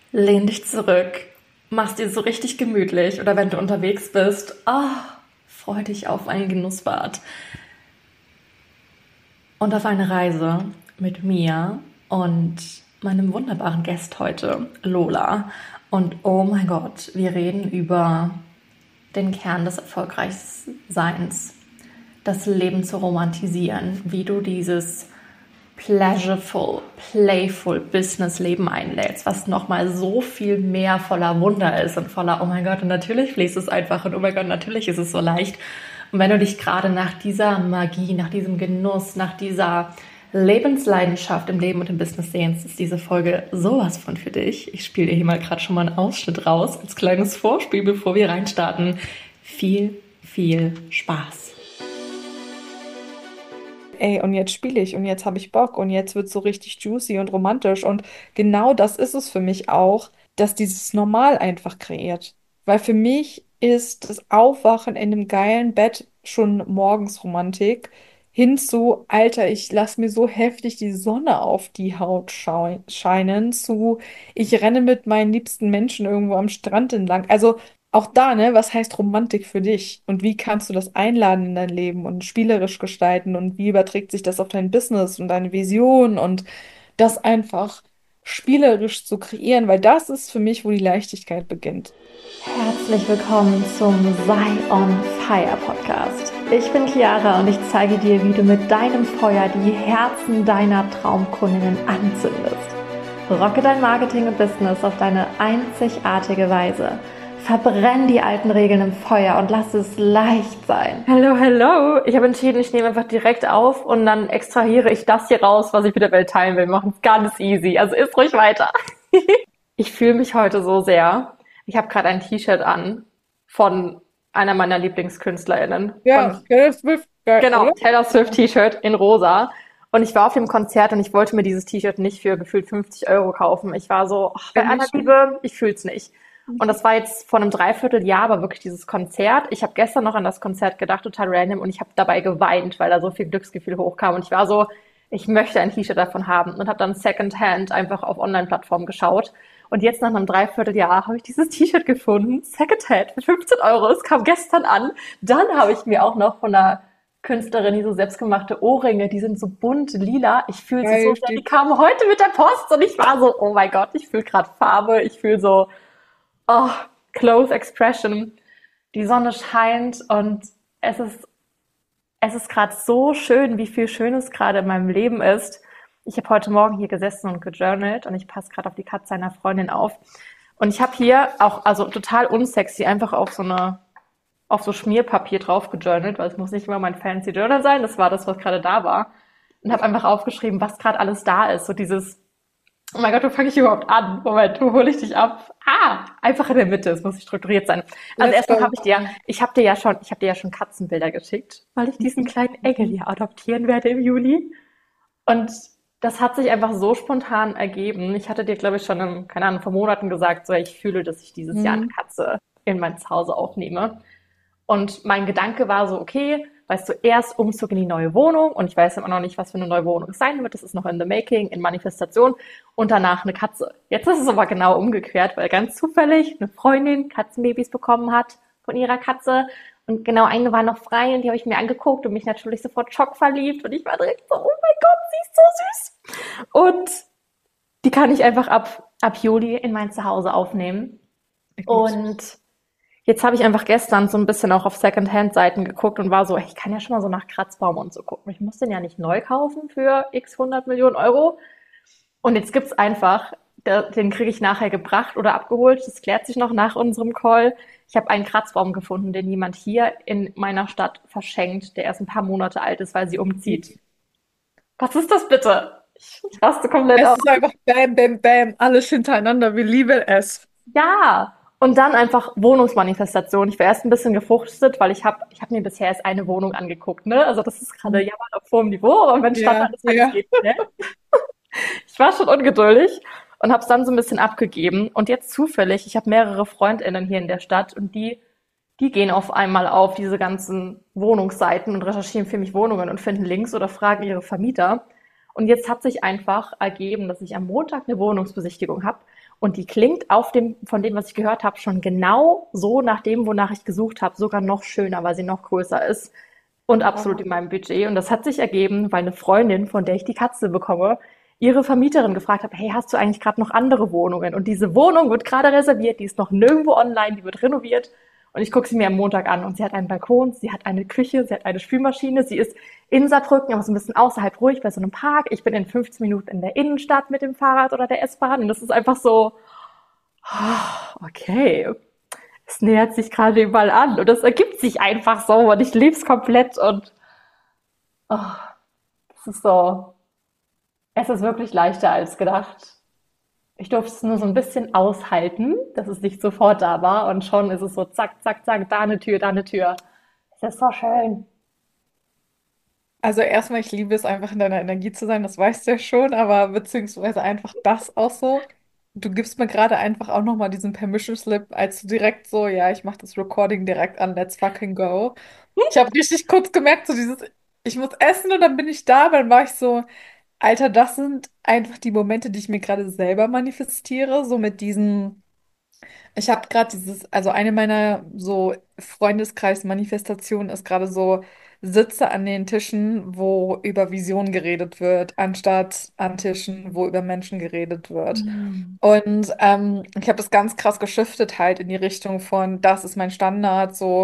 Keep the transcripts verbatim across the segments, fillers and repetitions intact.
Lehn dich zurück, mach's dir so richtig gemütlich oder wenn du unterwegs bist, ah, freu dich auf ein Genussbad und auf eine Reise mit mir und meinem wunderbaren Gast heute, Lola. Und oh mein Gott, wir reden über den Kern des Erfolgreichseins, das Leben zu romantisieren, wie du dieses pleasureful, playful Business-Leben einlädst, was nochmal so viel mehr voller Wunder ist und voller, oh mein Gott, und natürlich fließt es einfach und oh mein Gott, natürlich ist es so leicht. Und wenn du dich gerade nach dieser Magie, nach diesem Genuss, nach dieser Lebensleidenschaft im Leben und im Business sehnst, ist diese Folge sowas von für dich. Ich spiele dir hier mal gerade schon mal einen Ausschnitt raus, als kleines Vorspiel, bevor wir reinstarten. Viel, viel Spaß. Ey, und jetzt spiele ich und jetzt habe ich Bock und jetzt wird es so richtig juicy und romantisch. Und genau das ist es für mich auch, dass dieses Normal einfach kreiert. Weil für mich ist das Aufwachen in einem geilen Bett schon morgens Romantik. Hinzu, Alter, ich lass mir so heftig die Sonne auf die Haut schau- scheinen, zu, ich renne mit meinen liebsten Menschen irgendwo am Strand entlang. Also auch da, ne, was heißt Romantik für dich? Und wie kannst du das einladen in dein Leben und spielerisch gestalten? Und wie überträgt sich das auf dein Business und deine Vision und das einfach spielerisch zu kreieren? Weil das ist für mich, wo die Leichtigkeit beginnt. Herzlich willkommen zum Sei on Fire Podcast. Ich bin Chiara und ich zeige dir, wie du mit deinem Feuer die Herzen deiner Traumkundinnen anzündest. Rocke dein Marketing und Business auf deine einzigartige Weise. Verbrenn die alten Regeln im Feuer und lass es leicht sein. Hallo, hallo. Ich habe entschieden, ich nehme einfach direkt auf und dann extrahiere ich das hier raus, was ich mit der Welt teilen will. Wir machen es ganz easy. Also ist ruhig weiter. Ich fühle mich heute so sehr. Ich habe gerade ein T-Shirt an von einer meiner LieblingskünstlerInnen. Ja, Von, Taylor Swift, geil, genau, oder? Taylor Swift T-Shirt in rosa. Und ich war auf dem Konzert und ich wollte mir dieses T-Shirt nicht für gefühlt fünfzig Euro kaufen. Ich war so, ach, bei Kenn aller ich schon. Liebe, ich fühl's nicht. Und das war jetzt vor einem Dreivierteljahr, aber wirklich dieses Konzert. Ich habe gestern noch an das Konzert gedacht, total random, und ich habe dabei geweint, weil da so viel Glücksgefühl hochkam. Und ich war so, ich möchte ein T-Shirt davon haben und habe dann Secondhand einfach auf Online-Plattformen geschaut. Und jetzt nach einem Dreivierteljahr habe ich dieses T-Shirt gefunden, Secondhand, für fünfzehn Euro. Es kam gestern an. Dann habe ich mir auch noch von einer Künstlerin die so selbstgemachte Ohrringe, die sind so bunt lila. Ich fühle sie so Geil, sehr. Die steht. kamen heute mit der Post und ich war so, oh mein Gott, ich fühle gerade Farbe. Ich fühle so, oh, close expression. Die Sonne scheint und es ist, es ist gerade so schön, wie viel Schönes gerade in meinem Leben ist. Ich habe heute Morgen hier gesessen und gejournalt und ich passe gerade auf die Katze einer Freundin auf. Und ich habe hier auch, also total unsexy, einfach auf so eine, auf so Schmierpapier drauf gejournalt, weil es muss nicht immer mein fancy Journal sein. Das war das, was gerade da war. Und habe einfach aufgeschrieben, was gerade alles da ist. So dieses, oh mein Gott, wo fange ich überhaupt an? Moment, wo hole ich dich ab? Ah, einfach in der Mitte, es muss nicht strukturiert sein. Also Let's erstmal go. habe ich dir, ich habe dir ja schon, ich habe dir ja schon Katzenbilder geschickt, weil ich diesen kleinen Engel hier adoptieren werde im Juli. Und das hat sich einfach so spontan ergeben. Ich hatte dir, glaube ich, schon, im, keine Ahnung, vor Monaten gesagt, so, ich fühle, dass ich dieses Jahr eine Mhm. Katze in mein Zuhause aufnehme. Und mein Gedanke war so, okay, weißt du, erst Umzug in die neue Wohnung und ich weiß immer noch nicht, was für eine neue Wohnung es sein wird. Das ist noch in the making, in Manifestation, und danach eine Katze. Jetzt ist es aber genau umgekehrt, weil ganz zufällig eine Freundin Katzenbabys bekommen hat von ihrer Katze und genau eine war noch frei und die habe ich mir angeguckt und mich natürlich sofort schockverliebt und ich war direkt so, oh mein Gott, sie ist so süß. Und die kann ich einfach ab, ab Juli in mein Zuhause aufnehmen. Ergibt Sinn. Und jetzt habe ich einfach gestern so ein bisschen auch auf Secondhand-Seiten geguckt und war so, ich kann ja schon mal so nach Kratzbaum und so gucken. Ich muss den ja nicht neu kaufen für x hundert Millionen Euro. Und jetzt gibt's einfach, den kriege ich nachher gebracht oder abgeholt. Das klärt sich noch nach unserem Call. Ich habe einen Kratzbaum gefunden, den jemand hier in meiner Stadt verschenkt, der erst ein paar Monate alt ist, weil sie umzieht. Was ist das bitte? Ich raste komplett Es aus. ist einfach bam, bam, bam, alles hintereinander. Wir lieben es. Ja, und dann einfach Wohnungsmanifestation. Ich war erst ein bisschen gefrustet, weil ich habe ich hab mir bisher erst eine Wohnung angeguckt, ne? Also das ist gerade Jammern auf hohem Niveau, aber mein Standard Ja, ist halt, es ja. geht schnell. Ich war schon ungeduldig und habe es dann so ein bisschen abgegeben. Und jetzt zufällig, ich habe mehrere FreundInnen hier in der Stadt und die, die gehen auf einmal auf diese ganzen Wohnungsseiten und recherchieren für mich Wohnungen und finden Links oder fragen ihre Vermieter. Und jetzt hat sich einfach ergeben, dass ich am Montag eine Wohnungsbesichtigung habe. Und die klingt auf dem, von dem, was ich gehört habe, schon genau so nach dem, wonach ich gesucht habe, sogar noch schöner, weil sie noch größer ist und absolut Wow. in meinem Budget. Und das hat sich ergeben, weil eine Freundin, von der ich die Katze bekomme, ihre Vermieterin gefragt hat, hey, hast du eigentlich gerade noch andere Wohnungen? Und diese Wohnung wird gerade reserviert, die ist noch nirgendwo online, die wird renoviert. Und ich gucke sie mir am Montag an und sie hat einen Balkon, sie hat eine Küche, sie hat eine Spülmaschine, sie ist in Saarbrücken, aber so ein bisschen außerhalb ruhig bei so einem Park. Ich bin in fünfzehn Minuten in der Innenstadt mit dem Fahrrad oder der S-Bahn und das ist einfach so, okay, es nähert sich gerade überall an und das ergibt sich einfach so und ich lieb's komplett und oh, es ist so, es ist wirklich leichter als gedacht. Ich durfte es nur so ein bisschen aushalten, dass es nicht sofort da war und schon ist es so zack, zack, zack, da eine Tür, da eine Tür. Es ist so schön. Also erstmal, ich liebe es einfach in deiner Energie zu sein, das weißt du ja schon, aber beziehungsweise einfach das auch so. Du gibst mir gerade einfach auch nochmal diesen Permission Slip, als du direkt so, ja, ich mache das Recording direkt an, let's fucking go. Ich habe richtig kurz gemerkt, so dieses, ich muss essen und dann bin ich da, aber dann war ich so, Alter, das sind einfach die Momente, die ich mir gerade selber manifestiere, so mit diesen. Ich habe gerade dieses, also eine meiner so Freundeskreis-Manifestationen ist gerade so, sitze an den Tischen, wo über Visionen geredet wird, anstatt an Tischen, wo über Menschen geredet wird. Mm. Und ähm, ich habe das ganz krass geschiftet halt in die Richtung von, das ist mein Standard, so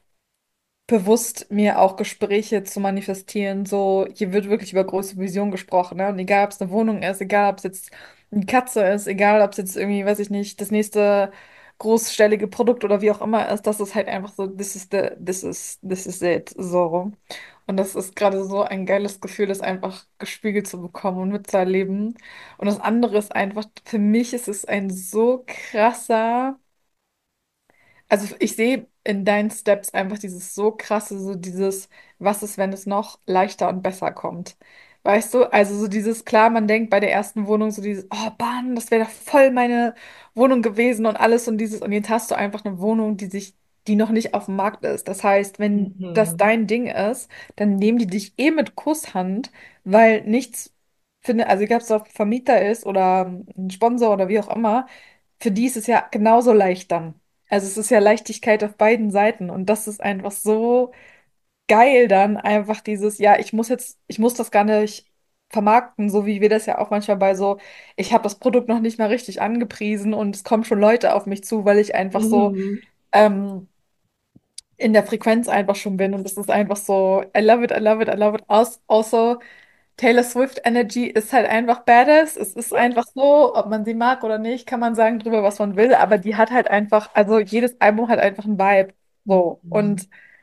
bewusst mir auch Gespräche zu manifestieren. So, hier wird wirklich über große Vision gesprochen, ne? Und egal, ob es eine Wohnung ist, egal, ob es jetzt eine Katze ist, egal, ob es jetzt irgendwie, weiß ich nicht, das nächste großstellige Produkt oder wie auch immer ist, das ist halt einfach so, this is the, this is, this is it, so. Und das ist gerade so ein geiles Gefühl, das einfach gespiegelt zu bekommen und mitzuerleben. Und das andere ist einfach, für mich ist es ein so krasser. Also ich sehe in deinen Steps einfach dieses so krasse, so dieses, was ist, wenn es noch leichter und besser kommt. Weißt du, also so dieses, klar, man denkt bei der ersten Wohnung so dieses, oh Mann, das wäre doch voll meine Wohnung gewesen und alles und dieses, und jetzt hast du einfach eine Wohnung, die sich, die noch nicht auf dem Markt ist. Das heißt, wenn das Mhm. dein Ding ist, dann nehmen die dich eh mit Kusshand, weil nichts, finde, also egal ob es auch ein Vermieter ist oder ein Sponsor oder wie auch immer, für die ist es ja genauso leicht dann. Also es ist ja Leichtigkeit auf beiden Seiten und das ist einfach so geil dann einfach dieses, ja, ich muss jetzt, ich muss das gar nicht vermarkten, so wie wir das ja auch manchmal bei so, ich habe das Produkt noch nicht mal richtig angepriesen und es kommen schon Leute auf mich zu, weil ich einfach so Mhm. ähm, in der Frequenz einfach schon bin und das ist einfach so, I love it, I love it, I love it. Als- Also Taylor Swift Energy ist halt einfach badass. Es ist einfach so, ob man sie mag oder nicht, kann man sagen drüber, was man will, aber die hat halt einfach, also jedes Album hat einfach einen Vibe. So. Mhm. Und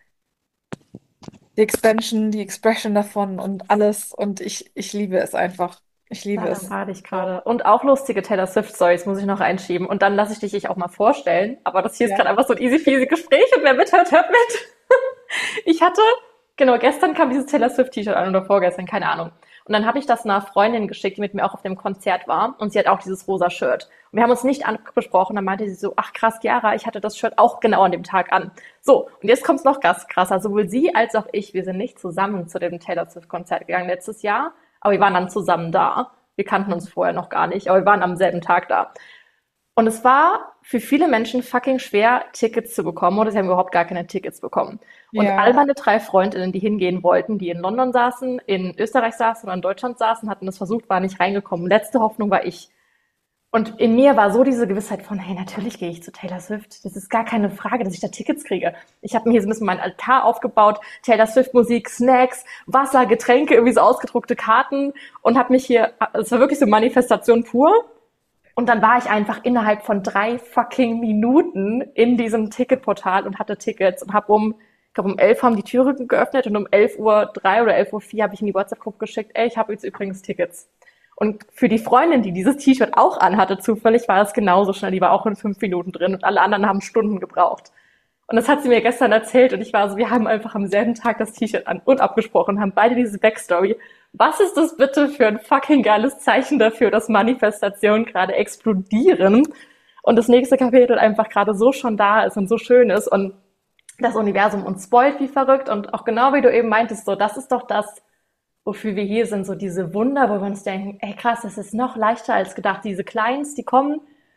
die Expansion, die Expression davon und alles. Und ich, ich liebe es einfach. Ich liebe Daran es. war ich So. gerade. Und auch lustige Taylor Swift-Stories muss ich noch einschieben. Und dann lasse ich dich ich auch mal vorstellen. Aber das hier ist Ja. gerade einfach so ein easy-feasy Gespräch und wer mithört, hört mit. Ich hatte, genau, gestern kam dieses Taylor Swift-T-Shirt an oder vorgestern, keine Ahnung. Und dann habe ich das einer Freundin geschickt, die mit mir auch auf dem Konzert war. Und sie hat auch dieses rosa Shirt. Und wir haben uns nicht besprochen. Dann meinte sie so, ach krass, Chiara, ich hatte das Shirt auch genau an dem Tag an. So, und jetzt kommt's noch ganz krasser. Sowohl sie als auch ich, wir sind nicht zusammen zu dem Taylor Swift-Konzert gegangen letztes Jahr. Aber wir waren dann zusammen da. Wir kannten uns vorher noch gar nicht, aber wir waren am selben Tag da. Und es war für viele Menschen fucking schwer, Tickets zu bekommen oder sie haben überhaupt gar keine Tickets bekommen. Und all Ja. meine drei Freundinnen, die hingehen wollten, die in London saßen, in Österreich saßen oder in Deutschland saßen, hatten das versucht, waren nicht reingekommen. Letzte Hoffnung war ich. Und in mir war so diese Gewissheit von, hey, natürlich gehe ich zu Taylor Swift. Das ist gar keine Frage, dass ich da Tickets kriege. Ich habe mir hier so ein bisschen meinen Altar aufgebaut, Taylor Swift Musik, Snacks, Wasser, Getränke, irgendwie so ausgedruckte Karten und habe mich hier, es war wirklich so Manifestation pur. Und dann war ich einfach innerhalb von drei fucking Minuten in diesem Ticketportal und hatte Tickets und habe um, ich glaube um elf haben die Türen geöffnet und um elf Uhr drei oder elf Uhr vier habe ich in die WhatsApp-Gruppe geschickt, ey, ich habe jetzt übrigens Tickets. Und für die Freundin, die dieses T-Shirt auch anhatte, zufällig war es genauso schnell. Die war auch in fünf Minuten drin und alle anderen haben Stunden gebraucht. Und das hat sie mir gestern erzählt und ich war so, wir haben einfach am selben Tag das T-Shirt an und abgesprochen, haben beide diese Backstory. Was ist das bitte für ein fucking geiles Zeichen dafür, dass Manifestationen gerade explodieren und das nächste Kapitel einfach gerade so schon da ist und so schön ist und das Universum uns spoilt wie verrückt und auch genau wie du eben meintest, so, das ist doch das, wofür wir hier sind, so diese Wunder, wo wir uns denken, ey krass, das ist noch leichter als gedacht. Diese Clients, die kommen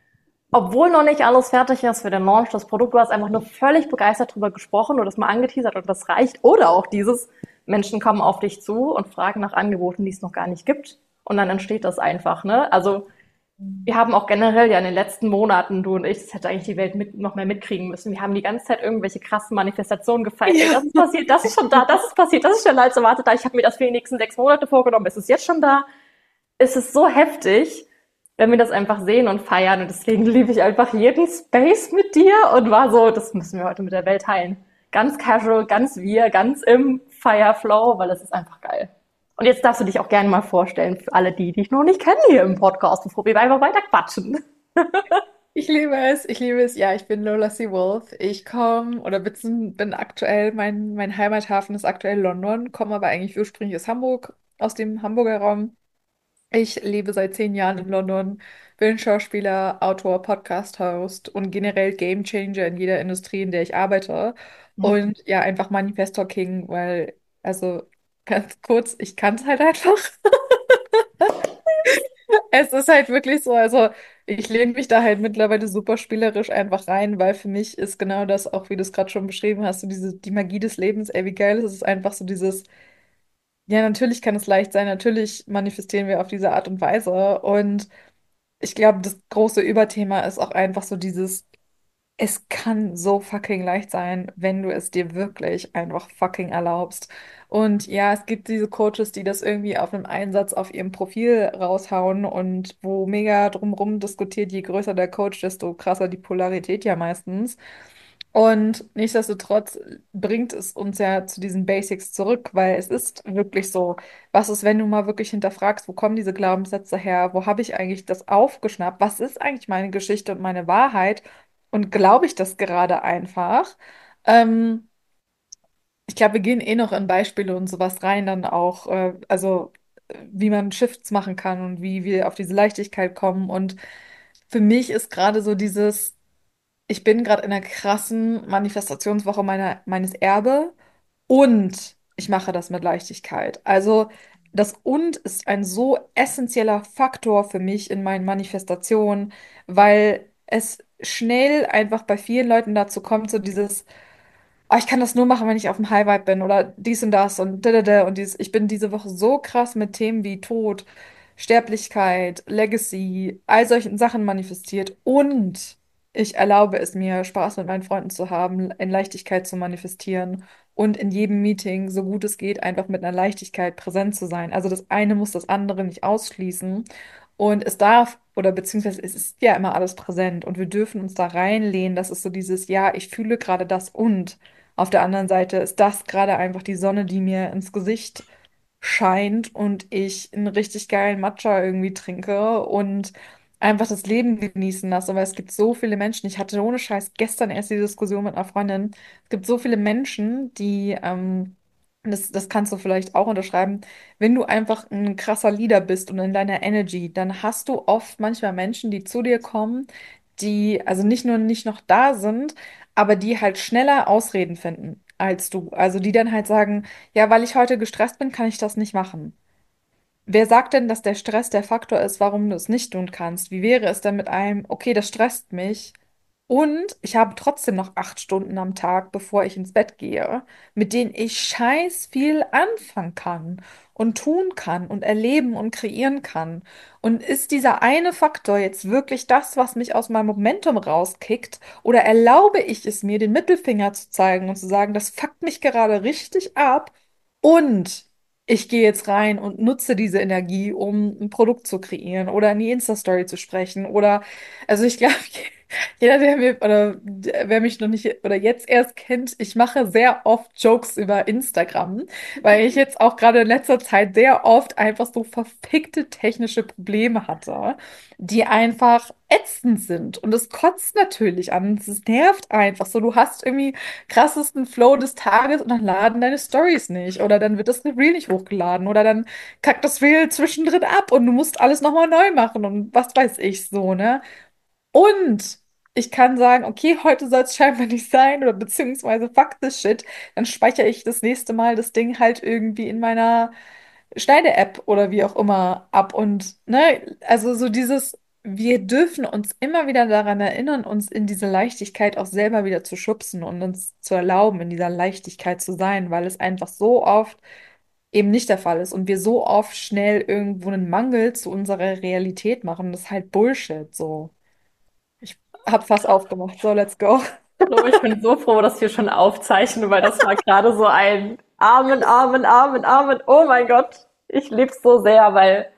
obwohl noch nicht alles fertig ist für den Launch des Produkts, du hast einfach nur völlig begeistert drüber gesprochen oder das mal angeteasert und das reicht. Oder auch dieses, Menschen kommen auf dich zu und fragen nach Angeboten, die es noch gar nicht gibt. Und dann entsteht das einfach, ne? Also, wir haben auch generell ja in den letzten Monaten, du und ich, das hätte eigentlich die Welt mit, noch mehr mitkriegen müssen. Wir haben die ganze Zeit irgendwelche krassen Manifestationen gefeiert. Ey, Ja. das ist passiert, das ist schon da, das ist passiert, das ist schneller als erwartet da. Ich habe mir das für die nächsten sechs Monate vorgenommen. Es ist jetzt schon da. Es ist so heftig, wenn wir das einfach sehen und feiern. Und deswegen liebe ich einfach jeden Space mit dir und war so, das müssen wir heute mit der Welt teilen. Ganz casual, ganz wir, ganz im Fireflow, weil es ist einfach geil. Und jetzt darfst du dich auch gerne mal vorstellen für alle die, die ich noch nicht kenne hier im Podcast, bevor wir einfach weiter quatschen. Ich liebe es, ich liebe es. Ja, ich bin Lola Seawolf. Ich komme oder bin, bin aktuell, mein, mein Heimathafen ist aktuell London, komme aber eigentlich ursprünglich aus Hamburg, aus dem Hamburger Raum. Ich lebe seit zehn Jahren in London, bin Schauspieler, Autor, Podcast-Host und generell Gamechanger in jeder Industrie, in der ich arbeite. Und ja, einfach Manifestor King, weil, also ganz kurz, ich kann es halt einfach. Es ist halt wirklich so, also ich lehne mich da halt mittlerweile super spielerisch einfach rein, weil für mich ist genau das, auch wie du es gerade schon beschrieben hast, so diese, die Magie des Lebens, ey, wie geil ist es, ist einfach so dieses, ja, natürlich kann es leicht sein, natürlich manifestieren wir auf diese Art und Weise. Und ich glaube, das große Überthema ist auch einfach so dieses, es kann so fucking leicht sein, wenn du es dir wirklich einfach fucking erlaubst. Und ja, es gibt diese Coaches, die das irgendwie auf einem Einsatz auf ihrem Profil raushauen und wo mega drumrum diskutiert, je größer der Coach, desto krasser die Polarität ja meistens. Und nichtsdestotrotz bringt es uns ja zu diesen Basics zurück, weil es ist wirklich so, was ist, wenn du mal wirklich hinterfragst, wo kommen diese Glaubenssätze her, wo habe ich eigentlich das aufgeschnappt, was ist eigentlich meine Geschichte und meine Wahrheit und glaube ich das gerade einfach? Ähm, Ich glaube, wir gehen eh noch in Beispiele und sowas rein, dann auch, äh, also äh, wie man Shifts machen kann und wie wir auf diese Leichtigkeit kommen. Und für mich ist gerade so dieses ich bin gerade in einer krassen Manifestationswoche meiner, meines Erbe und ich mache das mit Leichtigkeit. Also das Und ist ein so essentieller Faktor für mich in meinen Manifestationen, weil es schnell einfach bei vielen Leuten dazu kommt, so dieses oh, ich kann das nur machen, wenn ich auf dem High Vibe bin oder dies und das und da, da, da. Und dies, ich bin diese Woche so krass mit Themen wie Tod, Sterblichkeit, Legacy, all solchen Sachen manifestiert. Und ich erlaube es mir, Spaß mit meinen Freunden zu haben, in Leichtigkeit zu manifestieren und in jedem Meeting, so gut es geht, einfach mit einer Leichtigkeit präsent zu sein. Also das eine muss das andere nicht ausschließen. Und es darf, oder beziehungsweise es ist ja immer alles präsent und wir dürfen uns da reinlehnen. Das ist so dieses, ja, ich fühle gerade das und. Auf der anderen Seite ist das gerade einfach die Sonne, die mir ins Gesicht scheint und ich einen richtig geilen Matcha irgendwie trinke und einfach das Leben genießen lasse. Weil es gibt so viele Menschen, ich hatte ohne Scheiß gestern erst die Diskussion mit einer Freundin, es gibt so viele Menschen, die, ähm, das, das kannst du vielleicht auch unterschreiben, wenn du einfach ein krasser Leader bist und in deiner Energy, dann hast du oft manchmal Menschen, die zu dir kommen, die also nicht nur nicht noch da sind, aber die halt schneller Ausreden finden als du. Also die dann halt sagen, ja, weil ich heute gestresst bin, kann ich das nicht machen. Wer sagt denn, dass der Stress der Faktor ist, warum du es nicht tun kannst? Wie wäre es denn mit einem, okay, das stresst mich und ich habe trotzdem noch acht Stunden am Tag, bevor ich ins Bett gehe, mit denen ich scheiß viel anfangen kann und tun kann und erleben und kreieren kann. Und ist dieser eine Faktor jetzt wirklich das, was mich aus meinem Momentum rauskickt? Oder erlaube ich es mir, den Mittelfinger zu zeigen und zu sagen, das fuckt mich gerade richtig ab und ich gehe jetzt rein und nutze diese Energie, um ein Produkt zu kreieren oder in die Insta-Story zu sprechen oder, also ich glaube, jeder, der mir oder der- wer mich noch nicht oder jetzt erst kennt, ich mache sehr oft Jokes über Instagram, weil ich jetzt auch gerade in letzter Zeit sehr oft einfach so verfickte technische Probleme hatte, die einfach ätzend sind. Und es kotzt natürlich an. Es nervt einfach so. Du hast irgendwie krassesten Flow des Tages und dann laden deine Stories nicht. Oder dann wird das Reel nicht hochgeladen. Oder dann kackt das Reel zwischendrin ab und du musst alles nochmal neu machen und was weiß ich so, ne? Und ich kann sagen, okay, heute soll es scheinbar nicht sein oder beziehungsweise fuck this shit. Dann speichere ich das nächste Mal das Ding halt irgendwie in meiner Schneide-App oder wie auch immer ab. Und ne, also so dieses. wir dürfen uns immer wieder daran erinnern, uns in diese Leichtigkeit auch selber wieder zu schubsen und uns zu erlauben, in dieser Leichtigkeit zu sein, weil es einfach so oft eben nicht der Fall ist und wir so oft schnell irgendwo einen Mangel zu unserer Realität machen. Das ist halt Bullshit, so. Ich hab fast aufgemacht, so let's go. So, ich bin so froh, dass wir schon aufzeichnen, weil das war gerade so ein Amen, Amen, Amen, Amen. Oh mein Gott, ich lieb's so sehr, weil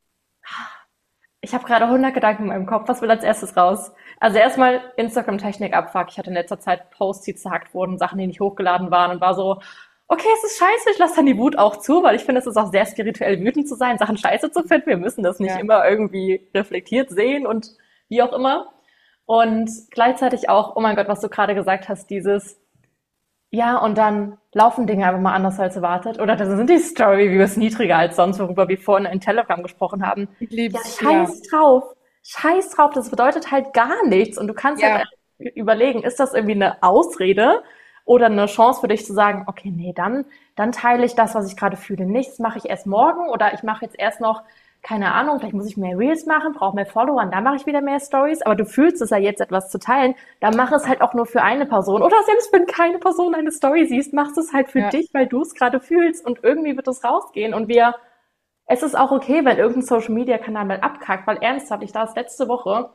ich habe gerade hundert Gedanken in meinem Kopf. Was will als erstes raus? Also erstmal Instagram-Technik abfuck. Ich hatte in letzter Zeit Posts, die zerhackt wurden, Sachen, die nicht hochgeladen waren und war so, okay, es ist scheiße, ich lasse dann die Wut auch zu, weil ich finde, es ist auch sehr spirituell, wütend zu sein, Sachen scheiße zu finden. Wir müssen das nicht Ja. immer irgendwie reflektiert sehen und wie auch immer. Und gleichzeitig auch, oh mein Gott, was du gerade gesagt hast, dieses, ja, und dann laufen Dinge einfach mal anders als erwartet. Oder dann sind die Story-Reviews niedriger als sonst, worüber wir vorhin in Telegram gesprochen haben. Ich Ja, lieb's, ja. scheiß drauf. Scheiß drauf, das bedeutet halt gar nichts. Und du kannst halt Ja, überlegen, ist das irgendwie eine Ausrede oder eine Chance für dich zu sagen, okay, nee, dann, dann teile ich das, was ich gerade fühle, nicht. Das mache ich erst morgen oder ich mache jetzt erst noch, keine Ahnung, vielleicht muss ich mehr Reels machen, brauche mehr Follower und dann mache ich wieder mehr Stories. Aber du fühlst es ja jetzt, etwas zu teilen, dann mach es halt auch nur für eine Person. Oder selbst wenn keine Person eine Story siehst, machst du es halt für ja. dich, weil du es gerade fühlst und irgendwie wird es rausgehen. Und wir, es ist auch okay, wenn irgendein Social Media Kanal mal abkackt, weil ernsthaft, ich saß letzte Woche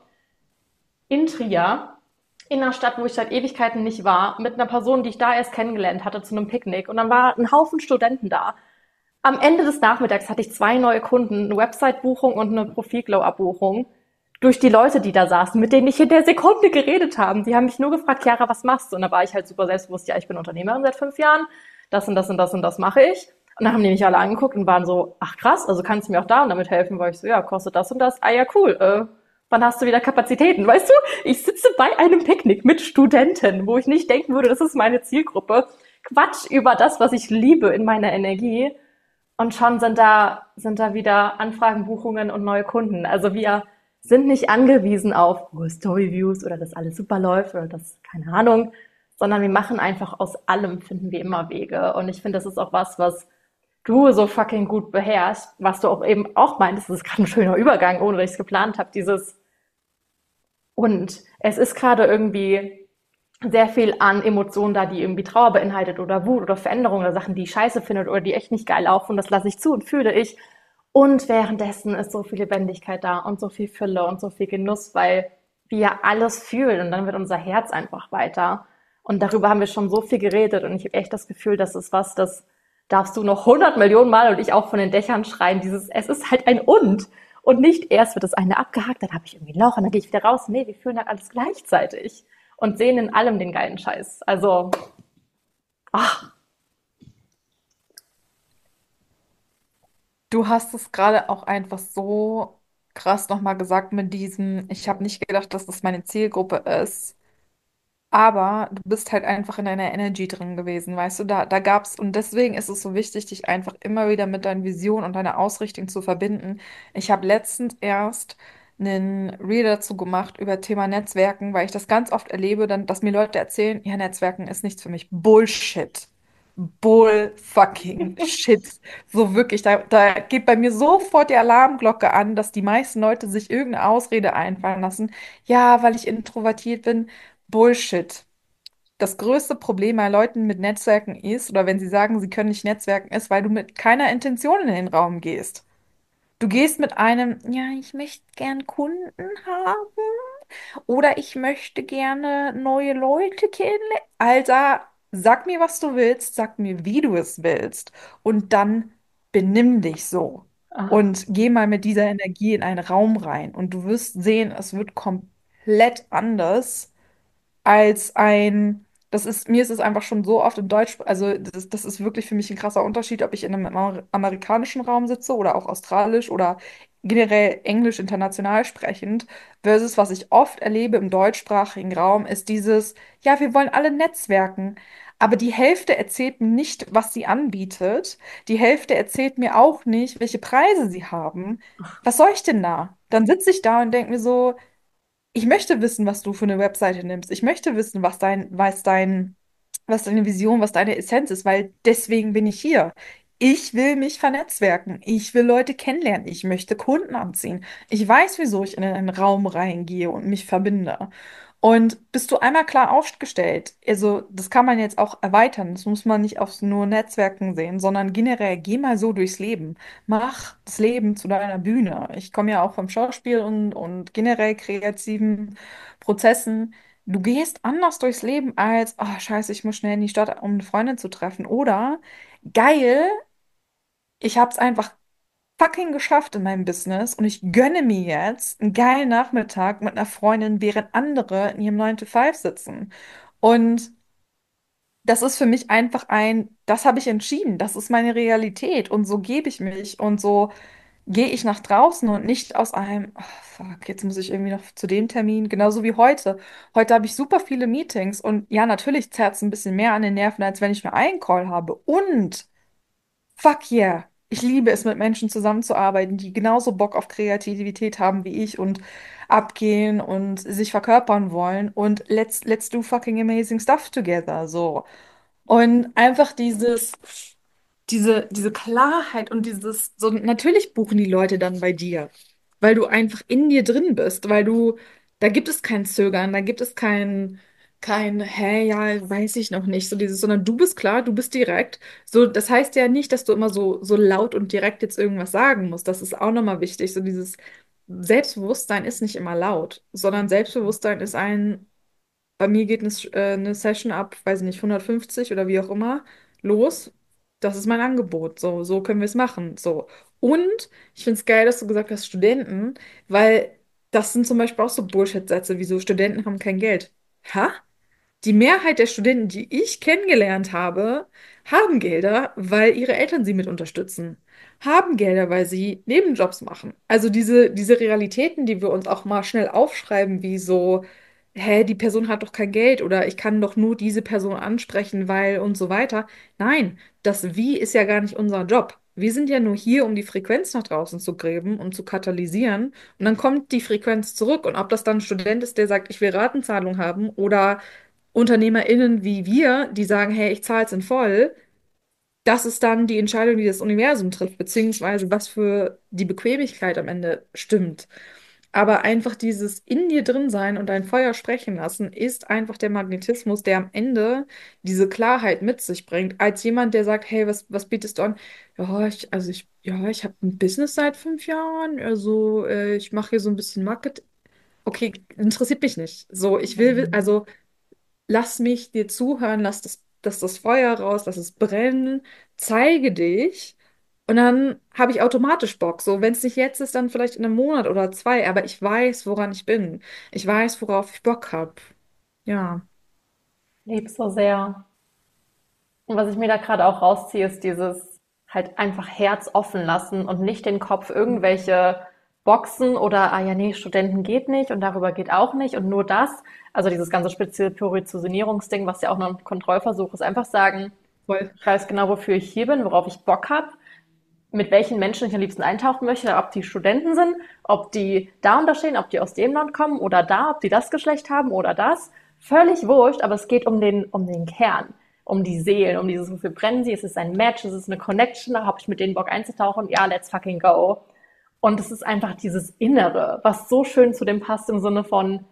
in Trier, in einer Stadt, wo ich seit Ewigkeiten nicht war, mit einer Person, die ich da erst kennengelernt hatte, zu einem Picknick. Und dann war ein Haufen Studenten da. Am Ende des Nachmittags hatte ich zwei neue Kunden, eine Website-Buchung und eine Profil-Glow-Abbuchung. Durch die Leute, die da saßen, mit denen ich in der Sekunde geredet habe. Die haben mich nur gefragt, Chiara, was machst du? Und da war ich halt super selbstbewusst, ja, ich bin Unternehmerin seit fünf Jahren. Das und das und das und das mache ich. Und dann haben die mich alle angeguckt und waren so, ach krass, also kannst du mir auch da und damit helfen? Weil ich so, ja, kostet das und das. Ah ja, cool. Äh, wann hast du wieder Kapazitäten? Weißt du, ich sitze bei einem Picknick mit Studenten, wo ich nicht denken würde, das ist meine Zielgruppe. Quatsch über das, was ich liebe in meiner Energie. Und schon sind da, sind da wieder Anfragen, Buchungen und neue Kunden. Also wir sind nicht angewiesen auf oh, Storyviews oder dass alles super läuft oder das, keine Ahnung, sondern wir machen einfach aus allem, finden wir immer Wege. Und ich finde, das ist auch was, was du so fucking gut beherrschst, was du auch eben auch meintest, das ist gerade ein schöner Übergang, ohne dass ich es geplant habe, dieses und es ist gerade irgendwie sehr viel an Emotionen da, die irgendwie Trauer beinhaltet oder Wut oder Veränderung oder Sachen, die ich scheiße finde oder die echt nicht geil laufen. Und das lasse ich zu und fühle ich. Und währenddessen ist so viel Lebendigkeit da und so viel Fülle und so viel Genuss, weil wir alles fühlen und dann wird unser Herz einfach weiter. Und darüber haben wir schon so viel geredet und ich habe echt das Gefühl, das ist was, das darfst du noch hundert Millionen Mal und ich auch von den Dächern schreien, dieses, es ist halt ein Und. Und nicht erst wird das eine abgehakt, dann habe ich irgendwie ein Loch und dann gehe ich wieder raus. Nee, wir fühlen halt alles gleichzeitig und sehen in allem den geilen Scheiß. Also, ach, Du hast es gerade auch einfach so krass nochmal gesagt mit diesem, ich habe nicht gedacht, dass das meine Zielgruppe ist. Aber du bist halt einfach in deiner Energy drin gewesen, weißt du, da, da gab's, und deswegen ist es so wichtig, dich einfach immer wieder mit deiner Vision und deiner Ausrichtung zu verbinden. Ich habe letztens erst einen Reel dazu gemacht über Thema Netzwerken, weil ich das ganz oft erlebe, dann, dass mir Leute erzählen, ja, Netzwerken ist nichts für mich. Bullshit. Bull fucking shit. So wirklich, da, da geht bei mir sofort die Alarmglocke an, dass die meisten Leute sich irgendeine Ausrede einfallen lassen. Ja, weil ich introvertiert bin. Bullshit. Das größte Problem bei Leuten mit Netzwerken ist, oder wenn sie sagen, sie können nicht netzwerken, ist, weil du mit keiner Intention in den Raum gehst. Du gehst mit einem, ja, ich möchte gern Kunden haben oder ich möchte gerne neue Leute kennenlernen. Alter, sag mir, was du willst, sag mir, wie du es willst und dann benimm dich so ach, und geh mal mit dieser Energie in einen Raum rein und du wirst sehen, es wird komplett anders als ein, das ist, mir ist es einfach schon so oft im Deutsch, also das, das ist wirklich für mich ein krasser Unterschied, ob ich in einem amer amerikanischen Raum sitze oder auch australisch oder generell Englisch international sprechend, versus was ich oft erlebe im deutschsprachigen Raum, ist dieses, ja, wir wollen alle netzwerken. Aber die Hälfte erzählt mir nicht, was sie anbietet. Die Hälfte erzählt mir auch nicht, welche Preise sie haben. Was soll ich denn da? Dann sitze ich da und denke mir so, ich möchte wissen, was du für eine Webseite nimmst. Ich möchte wissen, was dein, was dein, was deine Vision, was deine Essenz ist, weil deswegen bin ich hier. Ich will mich vernetzwerken. Ich will Leute kennenlernen. Ich möchte Kunden anziehen. Ich weiß, wieso ich in einen Raum reingehe und mich verbinde. Und bist du einmal klar aufgestellt, also das kann man jetzt auch erweitern, das muss man nicht aufs nur Netzwerken sehen, sondern generell geh mal so durchs Leben. Mach das Leben zu deiner Bühne. Ich komme ja auch vom Schauspiel und, und generell kreativen Prozessen. Du gehst anders durchs Leben als, oh scheiße, ich muss schnell in die Stadt, um eine Freundin zu treffen. Oder geil, ich habe es einfach fucking geschafft in meinem Business und ich gönne mir jetzt einen geilen Nachmittag mit einer Freundin, während andere in ihrem nine to five sitzen. Und das ist für mich einfach ein, das habe ich entschieden, das ist meine Realität und so gebe ich mich und so gehe ich nach draußen und nicht aus einem, oh, fuck, jetzt muss ich irgendwie noch zu dem Termin, genauso wie heute. Heute habe ich super viele Meetings und ja, natürlich zerrt es ein bisschen mehr an den Nerven, als wenn ich nur einen Call habe. Und fuck yeah. Ich liebe es, mit Menschen zusammenzuarbeiten, die genauso Bock auf Kreativität haben wie ich und abgehen und sich verkörpern wollen. Und let's, let's do fucking amazing stuff together. So. Und einfach dieses, diese, diese Klarheit und dieses, so, natürlich buchen die Leute dann bei dir, weil du einfach in dir drin bist, weil du, da gibt es kein Zögern, da gibt es kein, kein, hä, ja, weiß ich noch nicht, so dieses, sondern du bist klar, du bist direkt. So, das heißt ja nicht, dass du immer so, so laut und direkt jetzt irgendwas sagen musst. Das ist auch nochmal wichtig. So dieses Selbstbewusstsein ist nicht immer laut, sondern Selbstbewusstsein ist ein bei mir geht eine, äh, eine Session ab, weiß nicht, hundertfünfzig oder wie auch immer, los. Das ist mein Angebot. So, so können wir es machen. So. Und ich finde es geil, dass du gesagt hast, Studenten, weil das sind zum Beispiel auch so Bullshit-Sätze, wie so Studenten haben kein Geld. Ha? Die Mehrheit der Studenten, die ich kennengelernt habe, haben Gelder, weil ihre Eltern sie mit unterstützen. Haben Gelder, weil sie Nebenjobs machen. Also diese, diese Realitäten, die wir uns auch mal schnell aufschreiben, wie so, hä, die Person hat doch kein Geld oder ich kann doch nur diese Person ansprechen, weil und so weiter. Nein, das Wie ist ja gar nicht unser Job. Wir sind ja nur hier, um die Frequenz nach draußen zu gräben und zu katalysieren. Und dann kommt die Frequenz zurück. Und ob das dann ein Student ist, der sagt, ich will Ratenzahlung haben oder UnternehmerInnen wie wir, die sagen, hey, ich zahle es in voll, das ist dann die Entscheidung, die das Universum trifft, beziehungsweise was für die Bequemlichkeit am Ende stimmt. Aber einfach dieses in dir drin sein und dein Feuer sprechen lassen, ist einfach der Magnetismus, der am Ende diese Klarheit mit sich bringt, als jemand, der sagt, hey, was, was bietest du an? Ja, ich, also ich, ja, ich habe ein Business seit fünf Jahren, also äh, ich mache hier so ein bisschen Marketing. Okay, interessiert mich nicht. So, ich will, also lass mich dir zuhören, lass das, lass das Feuer raus, lass es brennen, zeige dich. Und dann habe ich automatisch Bock. So, wenn es nicht jetzt ist, dann vielleicht in einem Monat oder zwei. Aber ich weiß, woran ich bin. Ich weiß, worauf ich Bock habe. Ja. Lieb so sehr. Und was ich mir da gerade auch rausziehe, ist dieses halt einfach Herz offen lassen und nicht den Kopf irgendwelche Boxen oder, ah ja, nee, Studenten geht nicht und darüber geht auch nicht und nur das. Also dieses ganze spezielle Positionierungsding, was ja auch noch ein Kontrollversuch ist, einfach sagen, Voll. ich weiß genau, wofür ich hier bin, worauf ich Bock habe, mit welchen Menschen ich am liebsten eintauchen möchte, ob die Studenten sind, ob die da und da stehen, ob die aus dem Land kommen oder da, ob die das Geschlecht haben oder das. Völlig wurscht, aber es geht um den, um den Kern, um die Seelen, um dieses, wofür brennen sie, es ist ein Match, es ist eine Connection, da habe ich mit denen Bock einzutauchen, ja, let's fucking go. Und es ist einfach dieses Innere, was so schön zu dem passt im Sinne von,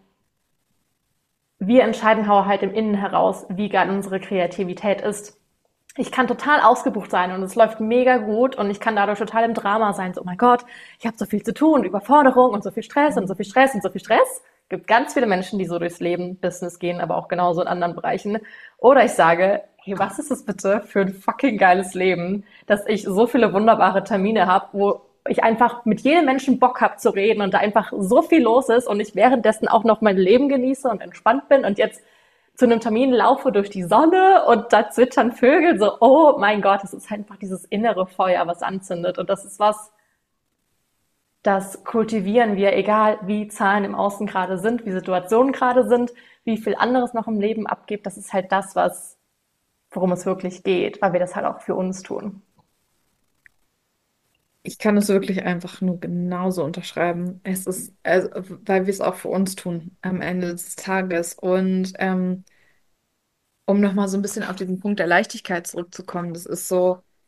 wir entscheiden halt im Innen heraus, wie geil unsere Kreativität ist. Ich kann total ausgebucht sein und es läuft mega gut und ich kann dadurch total im Drama sein. So, oh mein Gott, ich habe so viel zu tun, Überforderung und so viel Stress und so viel Stress und so viel Stress. Es gibt ganz viele Menschen, die so durchs Leben, Business gehen, aber auch genauso in anderen Bereichen. Oder ich sage, hey, was ist das bitte für ein fucking geiles Leben, dass ich so viele wunderbare Termine habe, wo ich einfach mit jedem Menschen Bock habe zu reden und da einfach so viel los ist und ich währenddessen auch noch mein Leben genieße und entspannt bin und jetzt zu einem Termin laufe durch die Sonne und da zwitschern Vögel, so, oh mein Gott, es ist einfach dieses innere Feuer, was anzündet. Und das ist was, das kultivieren wir, egal wie Zahlen im Außen gerade sind, wie Situationen gerade sind, wie viel anderes noch im Leben abgibt. Das ist halt das, was, worum es wirklich geht, weil wir das halt auch für uns tun. Ich kann es wirklich einfach nur genauso unterschreiben. Es ist, also, weil wir es auch für uns tun am Ende des Tages. Und ähm, um nochmal so ein bisschen auf diesen Punkt der Leichtigkeit zurückzukommen, das ist so.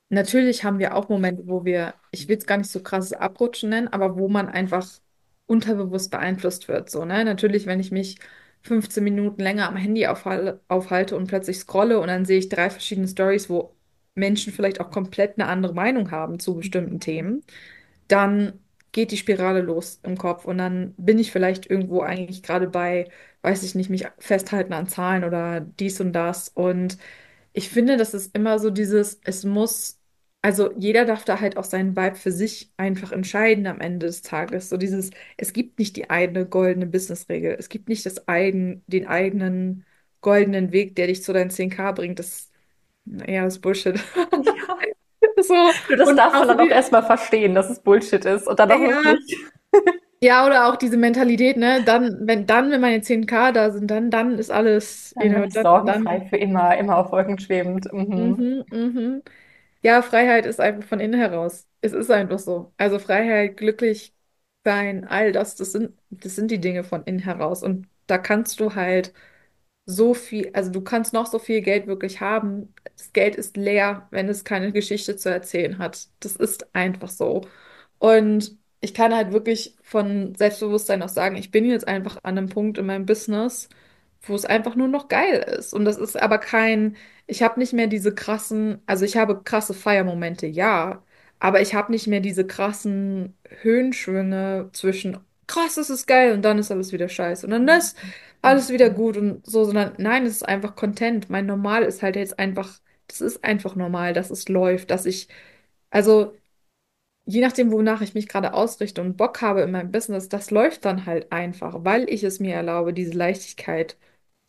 natürlich haben wir auch Momente, wo wir, ich will es gar nicht so krasses Abrutschen nennen, aber wo man einfach unterbewusst beeinflusst wird. So, ne? Natürlich, wenn ich mich fünfzehn Minuten länger am Handy aufhal aufhalte und plötzlich scrolle und dann sehe ich drei verschiedene Stories, wo Menschen vielleicht auch komplett eine andere Meinung haben zu bestimmten Themen, dann geht die Spirale los im Kopf und dann bin ich vielleicht irgendwo eigentlich gerade bei, weiß ich nicht, mich festhalten an Zahlen oder dies und das. Und ich finde, das ist immer so dieses, es muss, also jeder darf da halt auch seinen Vibe für sich einfach entscheiden am Ende des Tages. So dieses, es gibt nicht die eine goldene Businessregel. Es gibt nicht das eigen, den eigenen goldenen Weg, der dich zu deinen zehn K bringt. Das, ja, das ist Bullshit. Ja. So, Du, das und darf auch man so dann auch die, erstmal verstehen, dass es Bullshit ist und dann auch ja, wirklich. ja, oder auch diese Mentalität, ne? Dann, wenn, dann, wenn meine zehn K da sind, dann, dann ist alles, you Dann bin know, ich dann, sorgenfrei dann, für immer, immer auf Wolken schwebend. Mhm. mhm, mhm. Ja, Freiheit ist einfach von innen heraus. Es ist einfach so. Also Freiheit, glücklich sein, all das, das sind, das sind die Dinge von innen heraus. Und da kannst du halt so viel, also du kannst noch so viel Geld wirklich haben. Das Geld ist leer, wenn es keine Geschichte zu erzählen hat. Das ist einfach so. Und ich kann halt wirklich von Selbstbewusstsein auch sagen, ich bin jetzt einfach an einem Punkt in meinem Business, wo es einfach nur noch geil ist. Und das ist aber kein, ich habe nicht mehr diese krassen, also ich habe krasse Feiermomente, ja, aber ich habe nicht mehr diese krassen Höhenschwünge zwischen krass, das ist geil und dann ist alles wieder scheiße und dann ist alles wieder gut und so, sondern nein, es ist einfach Content. Mein Normal ist halt jetzt einfach, das ist einfach normal, dass es läuft, dass ich, also je nachdem, wonach ich mich gerade ausrichte und Bock habe in meinem Business, das läuft dann halt einfach, weil ich es mir erlaube, diese Leichtigkeit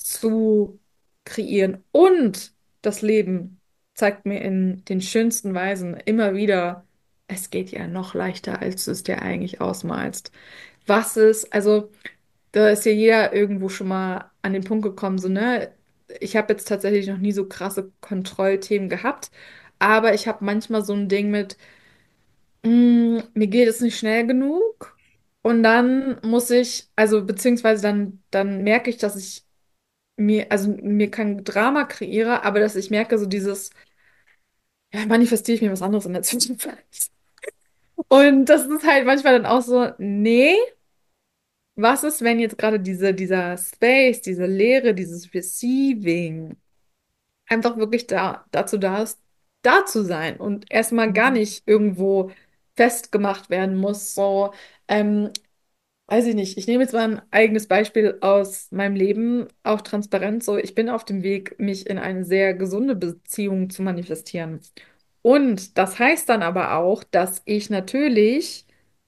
zu kreieren. Und das Leben zeigt mir in den schönsten Weisen immer wieder, es geht ja noch leichter, als du es dir eigentlich ausmalst. Was ist, also da ist ja jeder irgendwo schon mal an den Punkt gekommen, so, ne? Ich habe jetzt tatsächlich noch nie so krasse Kontrollthemen gehabt, aber ich habe manchmal so ein Ding mit, Mm, mir geht es nicht schnell genug. Und dann muss ich, also beziehungsweise dann, dann merke ich, dass ich mir, also mir kein Drama kreiere, aber dass ich merke, so dieses, ja, manifestiere ich mir was anderes in der Zwischenzeit. Und das ist halt manchmal dann auch so, nee, was ist, wenn jetzt gerade diese, dieser Space, diese Leere, dieses Receiving einfach wirklich da, dazu da ist, da zu sein und erstmal gar Mhm. nicht irgendwo festgemacht werden muss, so, ähm, weiß ich nicht. Ich nehme jetzt mal ein eigenes Beispiel aus meinem Leben, auch transparent so. Ich bin auf dem Weg, mich in eine sehr gesunde Beziehung zu manifestieren. Und das heißt dann aber auch, dass ich natürlich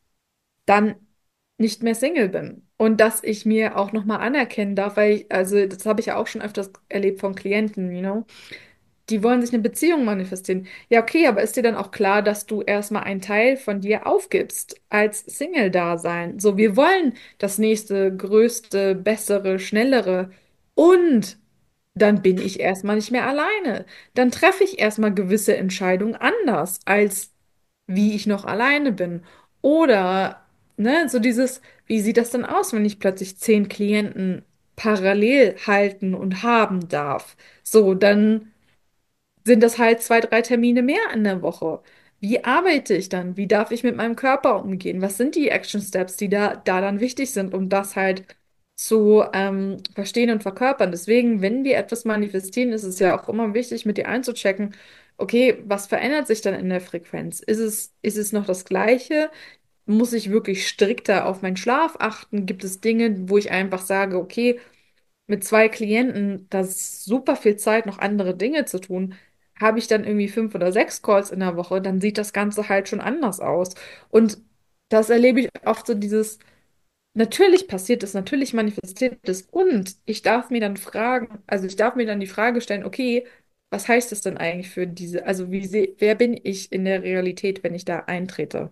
dann nicht mehr Single bin. Und dass ich mir auch nochmal anerkennen darf, weil ich, also das habe ich ja auch schon öfters erlebt von Klienten, you know. Die wollen sich eine Beziehung manifestieren. Ja, okay, aber ist dir dann auch klar, dass du erstmal einen Teil von dir aufgibst als Single-Dasein? So, wir wollen das nächste, größte, bessere, schnellere. Und dann bin ich erstmal nicht mehr alleine. Dann treffe ich erstmal gewisse Entscheidungen anders, als wie ich noch alleine bin. Oder, ne, so dieses, wie sieht das denn aus, wenn ich plötzlich zehn Klienten parallel halten und haben darf? So, dann sind das halt zwei, drei Termine mehr in der Woche. Wie arbeite ich dann? Wie darf ich mit meinem Körper umgehen? Was sind die Action Steps, die da, da dann wichtig sind, um das halt zu ähm, verstehen und verkörpern? Deswegen, wenn wir etwas manifestieren, ist es ja auch immer wichtig, mit dir einzuchecken, okay, was verändert sich dann in der Frequenz? Ist es, ist es noch das Gleiche? Muss ich wirklich strikter auf meinen Schlaf achten? Gibt es Dinge, wo ich einfach sage, okay, mit zwei Klienten, das ist super viel Zeit, noch andere Dinge zu tun. Habe ich dann irgendwie fünf oder sechs Calls in der Woche, dann sieht das Ganze halt schon anders aus. Und das erlebe ich oft so dieses, natürlich passiert es, natürlich manifestiert es. Und ich darf mir dann fragen, also ich darf mir dann die Frage stellen, okay, was heißt das denn eigentlich für diese, also wie seh, wer bin ich in der Realität, wenn ich da eintrete?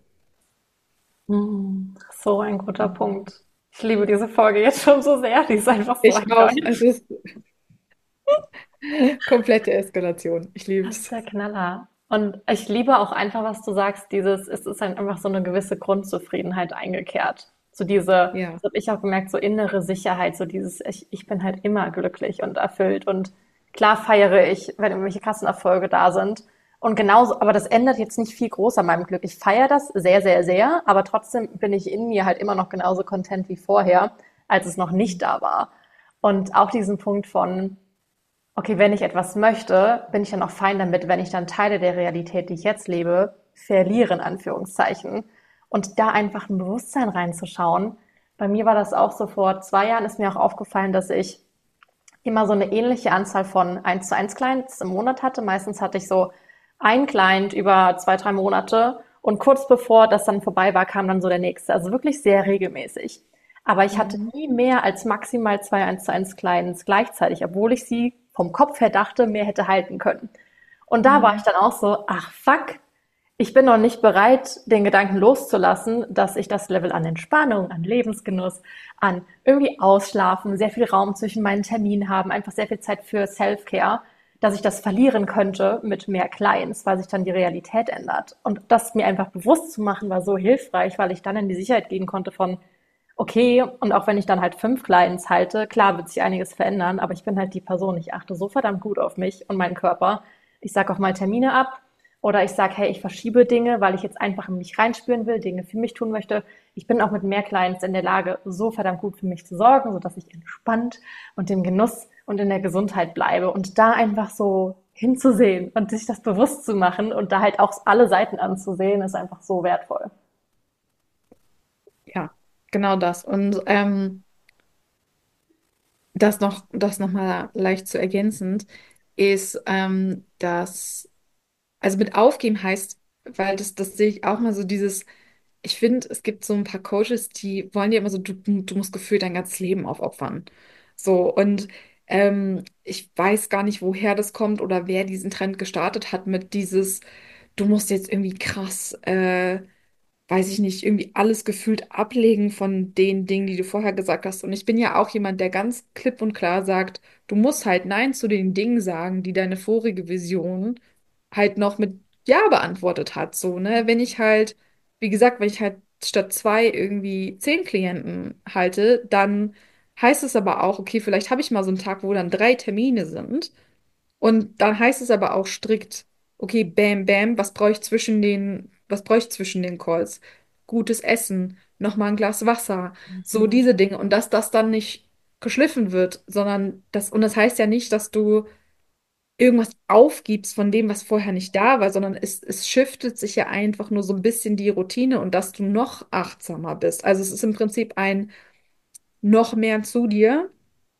Mhm. So ein guter Punkt. Ich liebe diese Folge jetzt schon so sehr. Die ist einfach so Ich auch. Es eindeutig. ist komplette Eskalation. Ich liebe Das ist es. der Knaller. Und ich liebe auch einfach, was du sagst, dieses, es ist halt einfach so eine gewisse Grundzufriedenheit eingekehrt. So diese, Ja. das habe ich auch gemerkt, so innere Sicherheit, so dieses, ich, ich bin halt immer glücklich und erfüllt. Und klar feiere ich, wenn irgendwelche krassen Erfolge da sind. Und genauso, aber das ändert jetzt nicht viel groß an meinem Glück. Ich feiere das sehr, sehr, sehr, aber trotzdem bin ich in mir halt immer noch genauso content wie vorher, als es noch nicht da war. Und auch diesen Punkt von, okay, wenn ich etwas möchte, bin ich dann auch fein damit, wenn ich dann Teile der Realität, die ich jetzt lebe, verliere, in Anführungszeichen. Und da einfach ein Bewusstsein reinzuschauen. Bei mir war das auch so, vor zwei Jahren ist mir auch aufgefallen, dass ich immer so eine ähnliche Anzahl von eins zu eins Clients im Monat hatte. Meistens hatte ich so ein Client über zwei, drei Monate und kurz bevor das dann vorbei war, kam dann so der nächste. Also wirklich sehr regelmäßig. Aber ich hatte Mhm. nie mehr als maximal zwei eins zu eins Clients gleichzeitig, obwohl ich sie vom Kopf her dachte, mehr hätte halten können. Und da war ich Mhm. dann auch so, ach fuck, ich bin noch nicht bereit, den Gedanken loszulassen, dass ich das Level an Entspannung, an Lebensgenuss, an irgendwie Ausschlafen, sehr viel Raum zwischen meinen Terminen haben, einfach sehr viel Zeit für Self-Care, dass ich das verlieren könnte mit mehr Clients, weil sich dann die Realität ändert. Und das mir einfach bewusst zu machen, war so hilfreich, weil ich dann in die Sicherheit gehen konnte von, okay, und auch wenn ich dann halt fünf Clients halte, klar wird sich einiges verändern, aber ich bin halt die Person, ich achte so verdammt gut auf mich und meinen Körper. Ich sage auch mal Termine ab, oder ich sage, hey, ich verschiebe Dinge, weil ich jetzt einfach in mich reinspüren will, Dinge für mich tun möchte. Ich bin auch mit mehr Clients in der Lage, so verdammt gut für mich zu sorgen, sodass ich entspannt und im Genuss und in der Gesundheit bleibe. Und da einfach so hinzusehen und sich das bewusst zu machen und da halt auch alle Seiten anzusehen, ist einfach so wertvoll. Ja, genau das. Und ähm, das noch, das noch mal leicht zu ergänzend ist, ähm, dass, also mit aufgeben heißt, weil das, das sehe ich auch mal so dieses, ich finde, es gibt so ein paar Coaches, die wollen dir immer so, du, du musst gefühlt dein ganzes Leben aufopfern. So, und ähm, ich weiß gar nicht, woher das kommt oder wer diesen Trend gestartet hat mit dieses, du musst jetzt irgendwie krass, äh, weiß ich nicht, irgendwie alles gefühlt ablegen von den Dingen, die du vorher gesagt hast. Und ich bin ja auch jemand, der ganz klipp und klar sagt, du musst halt Nein zu den Dingen sagen, die deine vorige Vision halt noch mit Ja beantwortet hat. So, ne? Wenn ich halt, wie gesagt, wenn ich halt statt zwei irgendwie zehn Klienten halte, dann heißt es aber auch, okay, vielleicht habe ich mal so einen Tag, wo dann drei Termine sind. Und dann heißt es aber auch strikt, okay, bam, bam, was brauche ich zwischen den, was brauche ich zwischen den Calls? Gutes Essen, nochmal ein Glas Wasser, so diese Dinge. Und dass das dann nicht geschliffen wird, sondern das, und das heißt ja nicht, dass du irgendwas aufgibst von dem, was vorher nicht da war, sondern es, es shiftet sich ja einfach nur so ein bisschen die Routine und dass du noch achtsamer bist. Also es ist im Prinzip ein noch mehr zu dir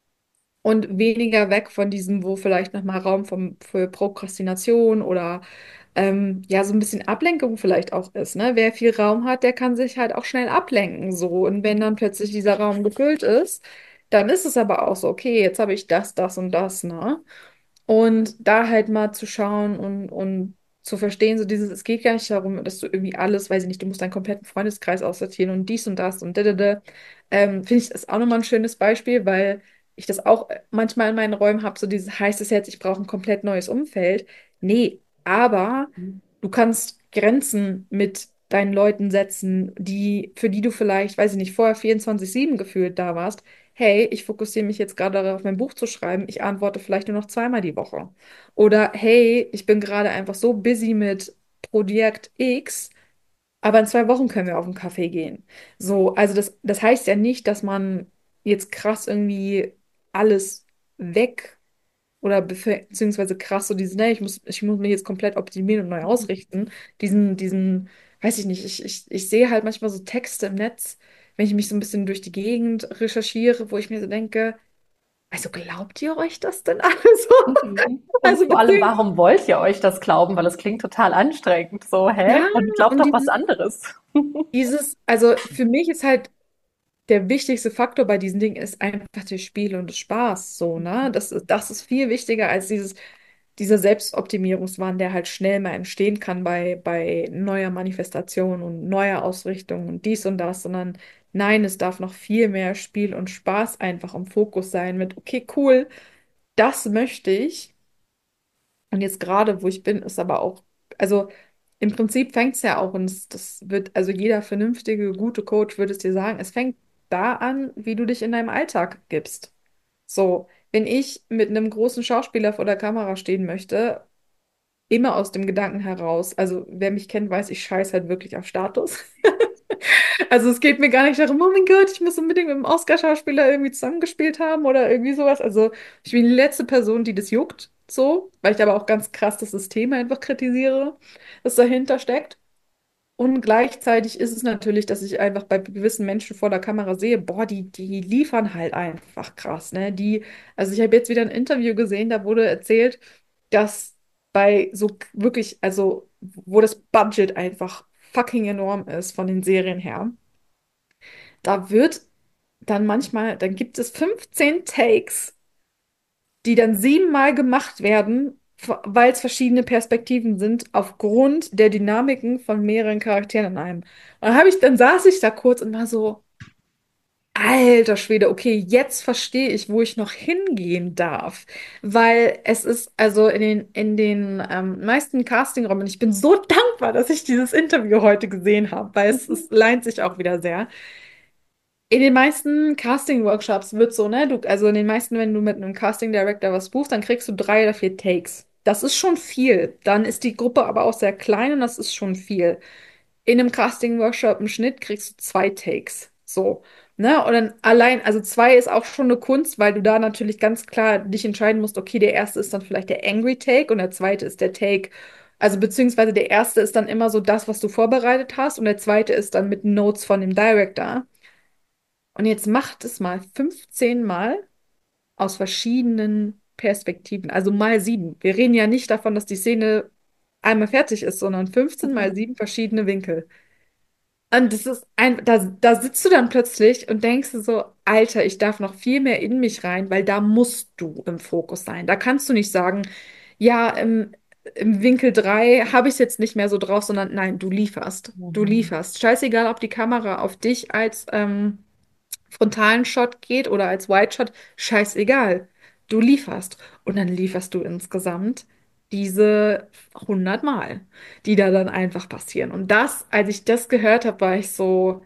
und weniger weg von diesem, wo vielleicht nochmal Raum vom, für Prokrastination oder ähm, ja, so ein bisschen Ablenkung vielleicht auch ist, ne? Wer viel Raum hat, der kann sich halt auch schnell ablenken, so. Und wenn dann plötzlich dieser Raum gefüllt ist, dann ist es aber auch so, okay, jetzt habe ich das, das und das, ne? Und da halt mal zu schauen und, und zu verstehen, so dieses, es geht gar nicht darum, dass du irgendwie alles, weiß ich nicht, du musst deinen kompletten Freundeskreis aussortieren und dies und das und da, da, da. Ähm, finde ich das auch nochmal ein schönes Beispiel, weil ich das auch manchmal in meinen Räumen habe, so dieses, heißt es jetzt, ich brauche ein komplett neues Umfeld? Nee, aber du kannst Grenzen mit deinen Leuten setzen, die, für die du vielleicht, weiß ich nicht, vorher vierundzwanzig sieben gefühlt da warst. Hey, ich fokussiere mich jetzt gerade darauf, mein Buch zu schreiben. Ich antworte vielleicht nur noch zweimal die Woche. Oder hey, ich bin gerade einfach so busy mit Projekt X, aber in zwei Wochen können wir auf einen Kaffee gehen. So, also das, das heißt ja nicht, dass man jetzt krass irgendwie alles weg oder befe- beziehungsweise krass so dieses, ne, ich muss, ich muss mich jetzt komplett optimieren und neu ausrichten. Diesen, diesen, weiß ich nicht, ich, ich, ich sehe halt manchmal so Texte im Netz, wenn ich mich so ein bisschen durch die Gegend recherchiere, wo ich mir so denke, also glaubt ihr euch das denn alles? Mhm. Und Also vor allem, beziehungsweise, warum wollt ihr euch das glauben? Weil es klingt total anstrengend. So, hä? ja, Und glaubt und doch was dieses, anderes. dieses, also für mich ist halt der wichtigste Faktor bei diesen Dingen ist einfach das Spiel und das Spaß, so, ne? Das ist, das ist viel wichtiger als dieses, dieser Selbstoptimierungswahn, der halt schnell mal entstehen kann bei, bei neuer Manifestation und neuer Ausrichtung und dies und das, sondern nein, es darf noch viel mehr Spiel und Spaß einfach im Fokus sein mit, okay, cool, das möchte ich. Und jetzt gerade, wo ich bin, ist aber auch, also im Prinzip fängt es ja auch, und das, das wird, also jeder vernünftige, gute Coach würde es dir sagen, es fängt da an, wie du dich in deinem Alltag gibst. So, wenn ich mit einem großen Schauspieler vor der Kamera stehen möchte, immer aus dem Gedanken heraus. Also wer mich kennt, weiß, ich scheiß halt wirklich auf Status. Also es geht mir gar nicht darum, oh mein Gott, ich muss unbedingt mit dem Oscar-Schauspieler irgendwie zusammengespielt haben oder irgendwie sowas. Also ich bin die letzte Person, die das juckt, so, weil ich aber auch ganz krass das System einfach kritisiere, das dahinter steckt. Und gleichzeitig ist es natürlich, dass ich einfach bei gewissen Menschen vor der Kamera sehe, boah, die, die liefern halt einfach krass, ne? Die, also ich habe jetzt wieder ein Interview gesehen, da wurde erzählt, dass bei so k- wirklich, also wo das Budget einfach fucking enorm ist von den Serien her, da wird dann manchmal, dann gibt es fünfzehn Takes, die dann siebenmal gemacht werden, weil es verschiedene Perspektiven sind, aufgrund der Dynamiken von mehreren Charakteren in einem. Und dann habe ich, dann saß ich da kurz und war so, alter Schwede, okay, jetzt verstehe ich, wo ich noch hingehen darf. Weil es ist, also in den, in den ähm, meisten Castingräumen, ich bin so dankbar, dass ich dieses Interview heute gesehen habe, weil es, es leint sich auch wieder sehr. In den meisten Casting-Workshops wird so, ne? Du, also in den meisten, wenn du mit einem Casting-Director was buchst, dann kriegst du drei oder vier Takes. Das ist schon viel. Dann ist die Gruppe aber auch sehr klein und das ist schon viel. In einem Casting-Workshop im Schnitt kriegst du zwei Takes. So. Ne? Und dann allein, also zwei ist auch schon eine Kunst, weil du da natürlich ganz klar dich entscheiden musst, okay, der erste ist dann vielleicht der Angry Take und der zweite ist der Take. Also beziehungsweise der erste ist dann immer so das, was du vorbereitet hast und der zweite ist dann mit Notes von dem Director. Und jetzt macht es mal fünfzehn Mal aus verschiedenen Perspektiven. Also mal sieben. Wir reden ja nicht davon, dass die Szene einmal fertig ist, sondern fünfzehn mal sieben verschiedene Winkel. Und das ist ein, da, da sitzt du dann plötzlich und denkst du so, Alter, ich darf noch viel mehr in mich rein, weil da musst du im Fokus sein. Da kannst du nicht sagen, ja, im, im Winkel drei habe ich es jetzt nicht mehr so drauf, sondern nein, du lieferst. Du Mhm. lieferst. Scheißegal, ob die Kamera auf dich als ähm, frontalen Shot geht oder als Wide Shot, scheißegal. Du lieferst. Und dann lieferst du insgesamt diese hundert Mal, die da dann einfach passieren. Und das, als ich das gehört habe, war ich so,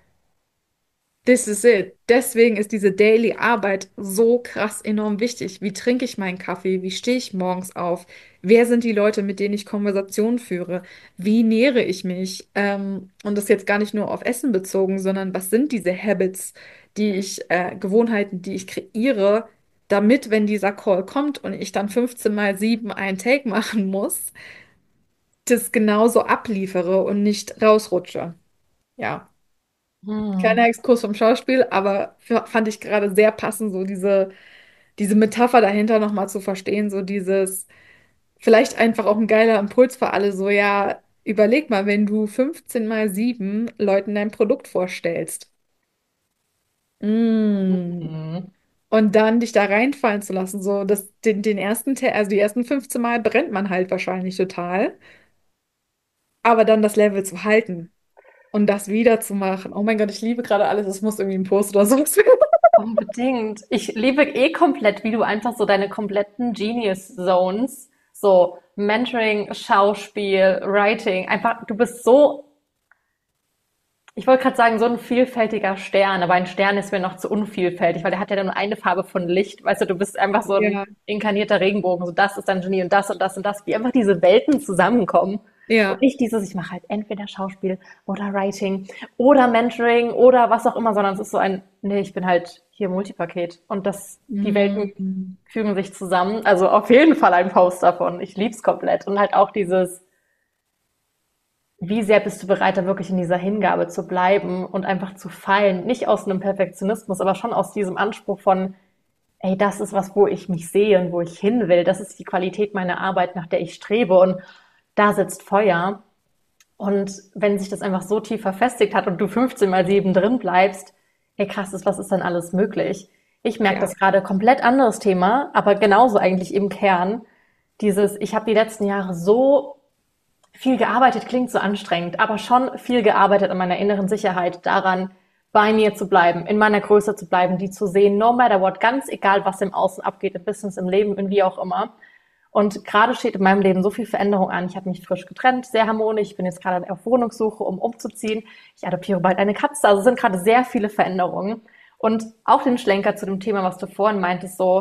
this is it. Deswegen ist diese Daily Arbeit so krass enorm wichtig. Wie trinke ich meinen Kaffee? Wie stehe ich morgens auf? Wer sind die Leute, mit denen ich Konversationen führe? Wie nähere ich mich? Ähm, und das jetzt gar nicht nur auf Essen bezogen, sondern was sind diese Habits, die ich, äh, Gewohnheiten, die ich kreiere, damit, wenn dieser Call kommt und ich dann fünfzehn mal sieben einen Take machen muss, das genauso abliefere und nicht rausrutsche. Ja. Kleiner Hm. Exkurs vom Schauspiel, aber f- fand ich gerade sehr passend, so diese, diese Metapher dahinter nochmal zu verstehen, so dieses, vielleicht einfach auch ein geiler Impuls für alle, so ja, überleg mal, wenn du fünfzehn mal sieben Leuten dein Produkt vorstellst. Mm. Mhm. Und dann dich da reinfallen zu lassen, so das, den, den ersten, Te- also die ersten fünfzehn Mal brennt man halt wahrscheinlich total, aber dann das Level zu halten und das wieder zu machen. Oh mein Gott, ich liebe gerade alles, es muss irgendwie ein Post oder sowas werden. Unbedingt. Ich liebe eh komplett, wie du einfach so deine kompletten Genius Zones, so Mentoring, Schauspiel, Writing, einfach, du bist so, ich wollte gerade sagen, so ein vielfältiger Stern, aber ein Stern ist mir noch zu unvielfältig, weil der hat ja nur eine Farbe von Licht. Weißt du, du bist einfach so ein Ja, inkarnierter Regenbogen. So, das ist dein Genie und das und das und das, wie einfach diese Welten zusammenkommen. Und ja. nicht dieses, ich mache halt entweder Schauspiel oder Writing oder Mentoring oder was auch immer, sondern es ist so ein, nee, ich bin halt hier Multipaket. Und das, die Welten Mm. fügen sich zusammen. Also auf jeden Fall ein Post davon. Ich lieb's komplett. Und halt auch dieses, wie sehr bist du bereit, da wirklich in dieser Hingabe zu bleiben und einfach zu fallen? Nicht aus einem Perfektionismus, aber schon aus diesem Anspruch von, ey, das ist was, wo ich mich sehe und wo ich hin will. Das ist die Qualität meiner Arbeit, nach der ich strebe. Und da sitzt Feuer. Und wenn sich das einfach so tief verfestigt hat und du fünfzehn mal sieben drin bleibst, ey krass, was ist denn alles möglich? Ich merke Ja. das gerade, komplett anderes Thema, aber genauso eigentlich im Kern. Dieses, ich habe die letzten Jahre so viel gearbeitet, klingt so anstrengend, aber schon viel gearbeitet an meiner inneren Sicherheit, daran, bei mir zu bleiben, in meiner Größe zu bleiben, die zu sehen, no matter what, ganz egal, was im Außen abgeht, im Business, im Leben, in wie auch immer. Und gerade steht in meinem Leben so viel Veränderung an. Ich habe mich frisch getrennt, sehr harmonisch. Ich bin jetzt gerade auf Wohnungssuche, um umzuziehen. Ich adoptiere bald eine Katze. Also es sind gerade sehr viele Veränderungen. Und auch den Schlenker zu dem Thema, was du vorhin meintest, so,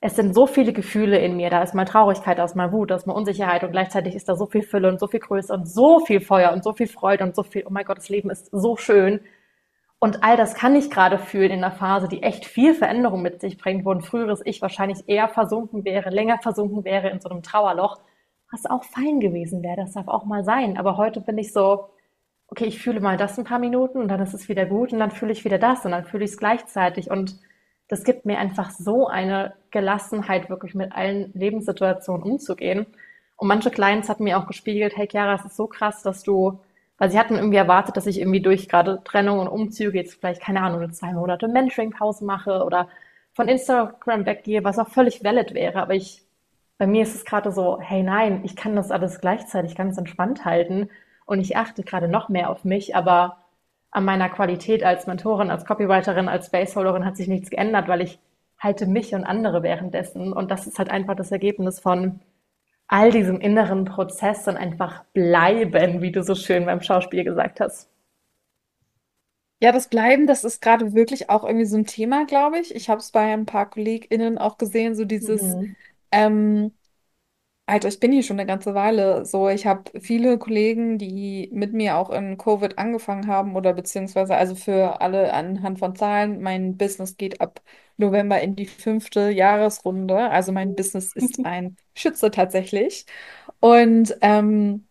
es sind so viele Gefühle in mir. Da ist mal Traurigkeit, da ist mal Wut, da ist mal Unsicherheit und gleichzeitig ist da so viel Fülle und so viel Größe und so viel Feuer und so viel Freude und so viel, oh mein Gott, das Leben ist so schön. Und all das kann ich gerade fühlen in einer Phase, die echt viel Veränderung mit sich bringt, wo ein früheres Ich wahrscheinlich eher versunken wäre, länger versunken wäre in so einem Trauerloch, was auch fein gewesen wäre. Das darf auch mal sein. Aber heute bin ich so, okay, ich fühle mal das ein paar Minuten und dann ist es wieder gut und dann fühle ich wieder das und dann fühle ich es gleichzeitig. Und das gibt mir einfach so eine Gelassenheit, wirklich mit allen Lebenssituationen umzugehen. Und manche Clients hatten mir auch gespiegelt, hey Chiara, es ist so krass, dass du, weil sie hatten irgendwie erwartet, dass ich irgendwie durch gerade Trennung und Umzüge jetzt vielleicht, keine Ahnung, eine zwei Monate Mentoring-Pause mache oder von Instagram weggehe, was auch völlig valid wäre. Aber ich, bei mir ist es gerade so, hey nein, ich kann das alles gleichzeitig ganz entspannt halten und ich achte gerade noch mehr auf mich, aber an meiner Qualität als Mentorin, als Copywriterin, als Spaceholderin hat sich nichts geändert, weil ich halte mich und andere währenddessen. Und das ist halt einfach das Ergebnis von all diesem inneren Prozess und einfach bleiben, wie du so schön beim Schauspiel gesagt hast. Ja, das Bleiben, das ist gerade wirklich auch irgendwie so ein Thema, glaube ich. Ich habe es bei ein paar KollegInnen auch gesehen, so dieses, Mhm. ähm, Alter, ich bin hier schon eine ganze Weile. So, ich habe viele Kollegen, die mit mir auch in Covid angefangen haben oder beziehungsweise, also für alle anhand von Zahlen, mein Business geht ab November in die fünfte Jahresrunde. Also mein Business ist ein Schütze tatsächlich. Und ähm,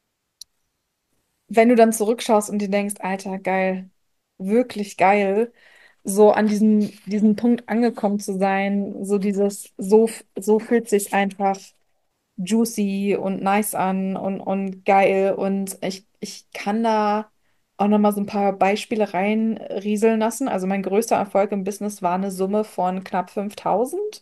wenn du dann zurückschaust und dir denkst, Alter, geil, wirklich geil, so an diesem, diesem Punkt angekommen zu sein, so dieses, so, so fühlt sich einfach juicy und nice an und, und geil. Und ich, ich kann da auch nochmal so ein paar Beispiele reinrieseln lassen. Also mein größter Erfolg im Business war eine Summe von knapp fünftausend.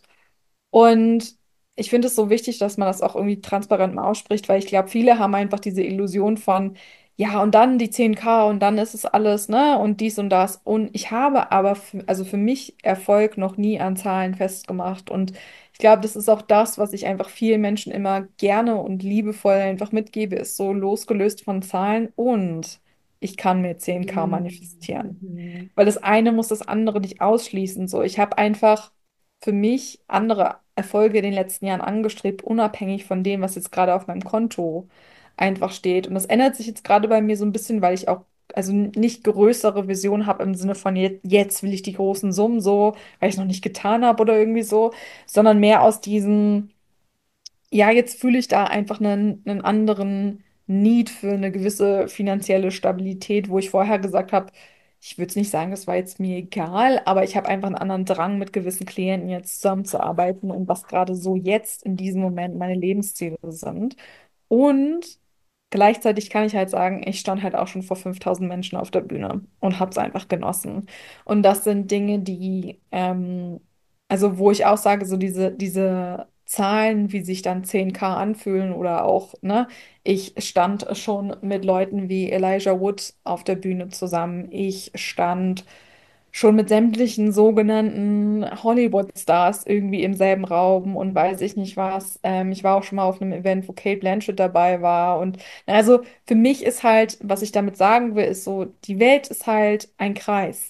Und ich finde es so wichtig, dass man das auch irgendwie transparent mal ausspricht, weil ich glaube, viele haben einfach diese Illusion von, ja, und dann die zehn K und dann ist es alles, ne, und dies und das. Und ich habe aber, für, also für mich Erfolg noch nie an Zahlen festgemacht. Und ich glaube, das ist auch das, was ich einfach vielen Menschen immer gerne und liebevoll einfach mitgebe, ist so losgelöst von Zahlen und ich kann mir zehn K manifestieren. Mhm. Weil das eine muss das andere nicht ausschließen. So, ich habe einfach für mich andere Erfolge in den letzten Jahren angestrebt, unabhängig von dem, was jetzt gerade auf meinem Konto einfach steht. Und das ändert sich jetzt gerade bei mir so ein bisschen, weil ich auch also nicht größere Visionen habe im Sinne von jetzt, jetzt will ich die großen Summen so, weil ich es noch nicht getan habe oder irgendwie so, sondern mehr aus diesem ja, jetzt fühle ich da einfach einen, einen anderen Need für eine gewisse finanzielle Stabilität, wo ich vorher gesagt habe, ich würde es nicht sagen, das war jetzt mir egal, aber ich habe einfach einen anderen Drang, mit gewissen Klienten jetzt zusammenzuarbeiten und was gerade so jetzt in diesem Moment meine Lebensziele sind. Und gleichzeitig kann ich halt sagen, ich stand halt auch schon vor fünftausend Menschen auf der Bühne und habe es einfach genossen. Und das sind Dinge, die, ähm, also wo ich auch sage, so diese, diese Zahlen, wie sich dann zehn K anfühlen oder auch, ne, ich stand schon mit Leuten wie Elijah Wood auf der Bühne zusammen. Ich stand schon mit sämtlichen sogenannten Hollywood-Stars irgendwie im selben Raum und weiß ich nicht was. Ähm, ich war auch schon mal auf einem Event, wo Cate Blanchett dabei war. Und na, also für mich ist halt, was ich damit sagen will, ist so, die Welt ist halt ein Kreis.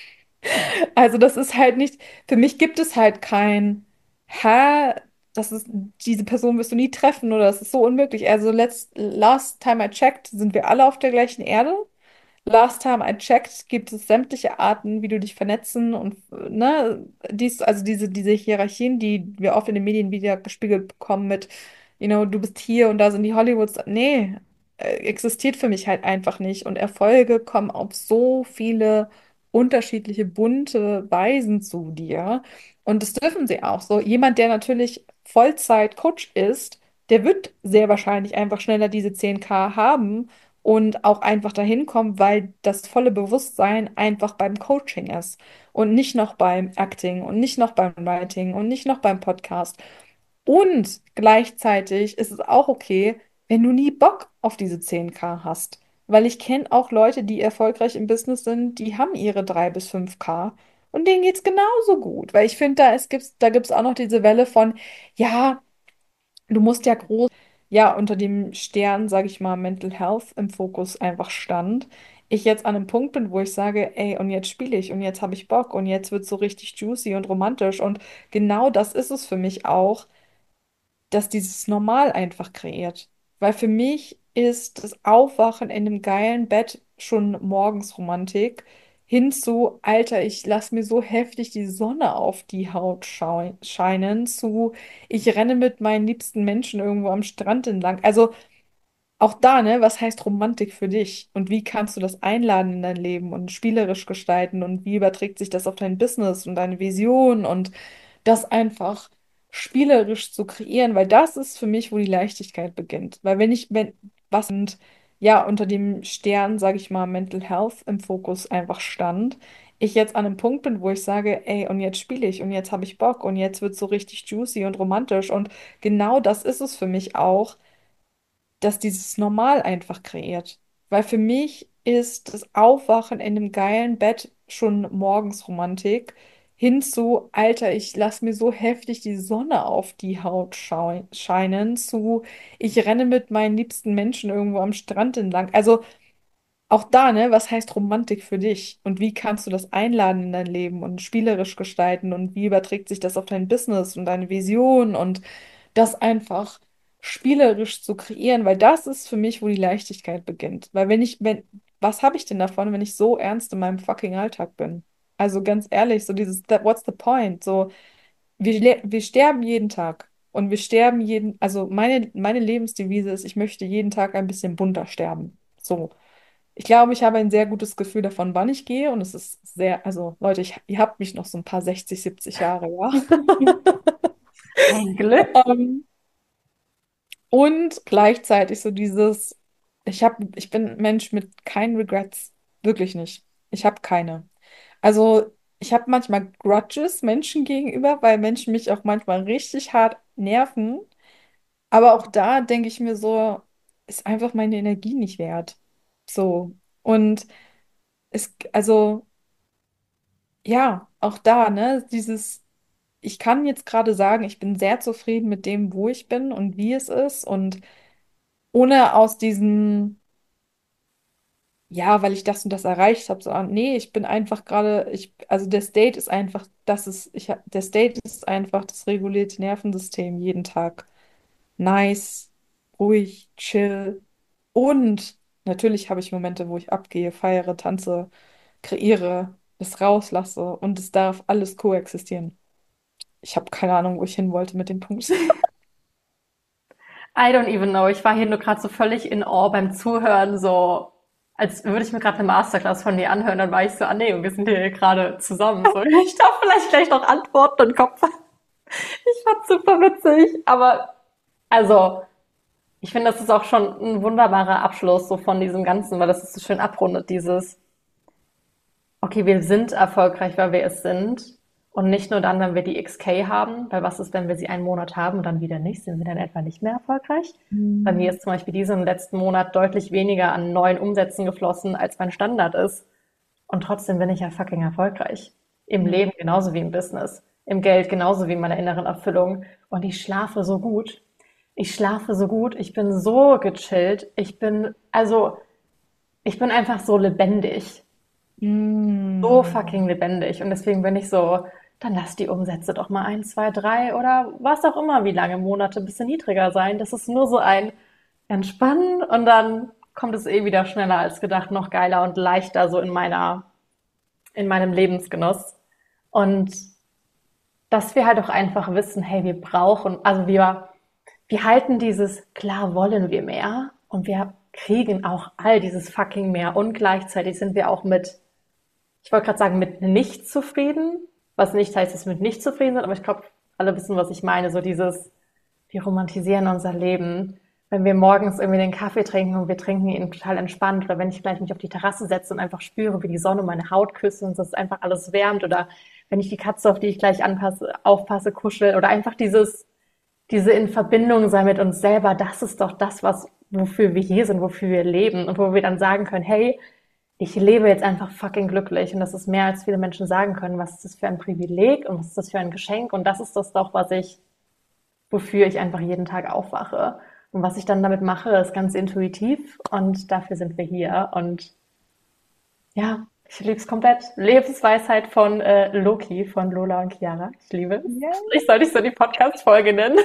Also das ist halt nicht, für mich gibt es halt kein, hä, das ist, diese Person wirst du nie treffen oder das ist so unmöglich. Also let's, last time I checked, sind wir alle auf der gleichen Erde. Last time I checked, gibt es sämtliche Arten, wie du dich vernetzen und ne, dies, also diese, diese Hierarchien, die wir oft in den Medien wieder gespiegelt bekommen mit, you know, du bist hier und da sind die Hollywoods. Nee, äh, existiert für mich halt einfach nicht. Und Erfolge kommen auf so viele unterschiedliche bunte Weisen zu dir. Und das dürfen sie auch so. Jemand, der natürlich Vollzeit-Coach ist, der wird sehr wahrscheinlich einfach schneller diese zehn K haben und auch einfach dahin kommen, weil das volle Bewusstsein einfach beim Coaching ist und nicht noch beim Acting und nicht noch beim Writing und nicht noch beim Podcast. Und gleichzeitig ist es auch okay, wenn du nie Bock auf diese zehn K hast. Weil ich kenne auch Leute, die erfolgreich im Business sind, die haben ihre drei bis fünf K und denen geht's genauso gut. Weil ich finde, da es gibt's, da gibt's auch noch diese Welle von, ja, du musst ja groß, ja, unter dem Stern, sage ich mal, Mental Health im Fokus einfach stand. ich jetzt an einem Punkt bin, wo ich sage, ey, und jetzt spiele ich und jetzt habe ich Bock und jetzt wird so richtig juicy und romantisch und genau das ist es für mich auch, dass dieses Normal einfach kreiert. Weil für mich ist das Aufwachen in einem geilen Bett schon morgens Romantik, hinzu, Alter, ich lass mir so heftig die Sonne auf die Haut schau- scheinen, zu, ich renne mit meinen liebsten Menschen irgendwo am Strand entlang. Also auch da, ne, was heißt Romantik für dich? Und wie kannst du das einladen in dein Leben und spielerisch gestalten? Und wie überträgt sich das auf dein Business und deine Vision und das einfach spielerisch zu kreieren? Weil das ist für mich, wo die Leichtigkeit beginnt. Weil wenn ich, wenn, was und ja, unter dem Stern, sage ich mal, Mental Health im Fokus einfach stand, ich jetzt an einem Punkt bin, wo ich sage, ey, und jetzt spiele ich und jetzt habe ich Bock und jetzt wird so richtig juicy und romantisch und genau das ist es für mich auch, dass dieses Normal einfach kreiert. Weil für mich ist das Aufwachen in einem geilen Bett schon morgens Romantik, hinzu, Alter, ich lass mir so heftig die Sonne auf die Haut schau- scheinen, zu, ich renne mit meinen liebsten Menschen irgendwo am Strand entlang. Also auch da, ne, was heißt Romantik für dich? Und wie kannst du das einladen in dein Leben und spielerisch gestalten? Und wie überträgt sich das auf dein Business und deine Vision und das einfach spielerisch zu kreieren? Weil das ist für mich, wo die Leichtigkeit beginnt. Weil wenn ich, wenn, was habe ich denn davon, wenn ich so ernst in meinem fucking Alltag bin? Also ganz ehrlich, so dieses, that, what's the point? So, wir, le- wir sterben jeden Tag. Und wir sterben jeden, also meine, meine Lebensdevise ist, ich möchte jeden Tag ein bisschen bunter sterben. So. Ich glaube, ich habe ein sehr gutes Gefühl davon, wann ich gehe. Und es ist sehr, also Leute, ich, ihr habt mich noch so ein paar sechzig, siebzig Jahre, ja. Ein Glück. Ähm, und gleichzeitig so dieses, ich habe, ich bin ein Mensch mit keinen Regrets. Wirklich nicht. Ich habe keine. Also ich habe manchmal Grudges Menschen gegenüber, weil Menschen mich auch manchmal richtig hart nerven. Aber auch da denke ich mir so, ist einfach meine Energie nicht wert. So. Und es, also. Ja, auch da, ne, dieses, ich kann jetzt gerade sagen, ich bin sehr zufrieden mit dem, wo ich bin und wie es ist und ohne aus diesem, ja, weil ich das und das erreicht habe, so, ah, nee, ich bin einfach gerade, ich, also der State ist einfach, das ist, ich, hab- der State ist einfach das regulierte Nervensystem jeden Tag. Nice, ruhig, chill und natürlich habe ich Momente, wo ich abgehe, feiere, tanze, kreiere, es rauslasse und es darf alles koexistieren. Ich habe keine Ahnung, wo ich hin wollte mit dem Punkt. I don't even know. Ich war hier nur gerade so völlig in Awe beim Zuhören, so als würde ich mir gerade eine Masterclass von dir anhören. Dann war ich so, ah nee, und wir sind hier gerade zusammen. So, ich darf vielleicht gleich noch Antworten und Kopf. Ich fand's super witzig. Aber also, ich finde, das ist auch schon ein wunderbarer Abschluss so von diesem Ganzen, weil das ist so schön abrundet, dieses okay, wir sind erfolgreich, weil wir es sind. Und nicht nur dann, wenn wir die X K haben, weil was ist, wenn wir sie einen Monat haben und dann wieder nicht, sind wir dann etwa nicht mehr erfolgreich? Bei mir Hm. ist zum Beispiel diesen letzten Monat deutlich weniger an neuen Umsätzen geflossen, als mein Standard ist. Und trotzdem bin ich ja fucking erfolgreich. Im Ja. Leben genauso wie im Business. Im Geld genauso wie in meiner inneren Erfüllung. Und ich schlafe so gut. Ich schlafe so gut. Ich bin so gechillt. Ich bin, also, ich bin einfach so lebendig so Hm. fucking lebendig. Und deswegen bin ich so, dann lass die Umsätze doch mal ein, zwei, drei oder was auch immer, wie lange Monate ein bisschen niedriger sein. Das ist nur so ein Entspannen und dann kommt es eh wieder schneller als gedacht, noch geiler und leichter so in meiner, in meinem Lebensgenuss. Und dass wir halt auch einfach wissen, hey, wir brauchen, also wir, wir halten dieses, klar wollen wir mehr und wir kriegen auch all dieses fucking mehr und gleichzeitig sind wir auch mit ich wollte gerade sagen, mit nicht zufrieden, was nicht heißt, dass wir mit nicht zufrieden sind, aber ich glaube, alle wissen, was ich meine. So dieses, wir romantisieren unser Leben. Wenn wir morgens irgendwie den Kaffee trinken und wir trinken ihn total entspannt oder wenn ich gleich mich auf die Terrasse setze und einfach spüre, wie die Sonne meine Haut küsst und das einfach alles wärmt oder wenn ich die Katze, auf die ich gleich anpasse, aufpasse, kuschel oder einfach dieses, diese in Verbindung sein mit uns selber, das ist doch das, was, wofür wir hier sind, wofür wir leben und wo wir dann sagen können, hey, ich lebe jetzt einfach fucking glücklich und das ist mehr als viele Menschen sagen können. Was ist das für ein Privileg und was ist das für ein Geschenk? Und das ist das doch, was ich, wofür ich einfach jeden Tag aufwache. Und was ich dann damit mache, ist ganz intuitiv und dafür sind wir hier. Und Ja, ich liebe es komplett. Lebensweisheit von äh, Loki, von Lola und Chiara. Ich liebe es. Ja, Ich soll dich so die Podcast-Folge nennen.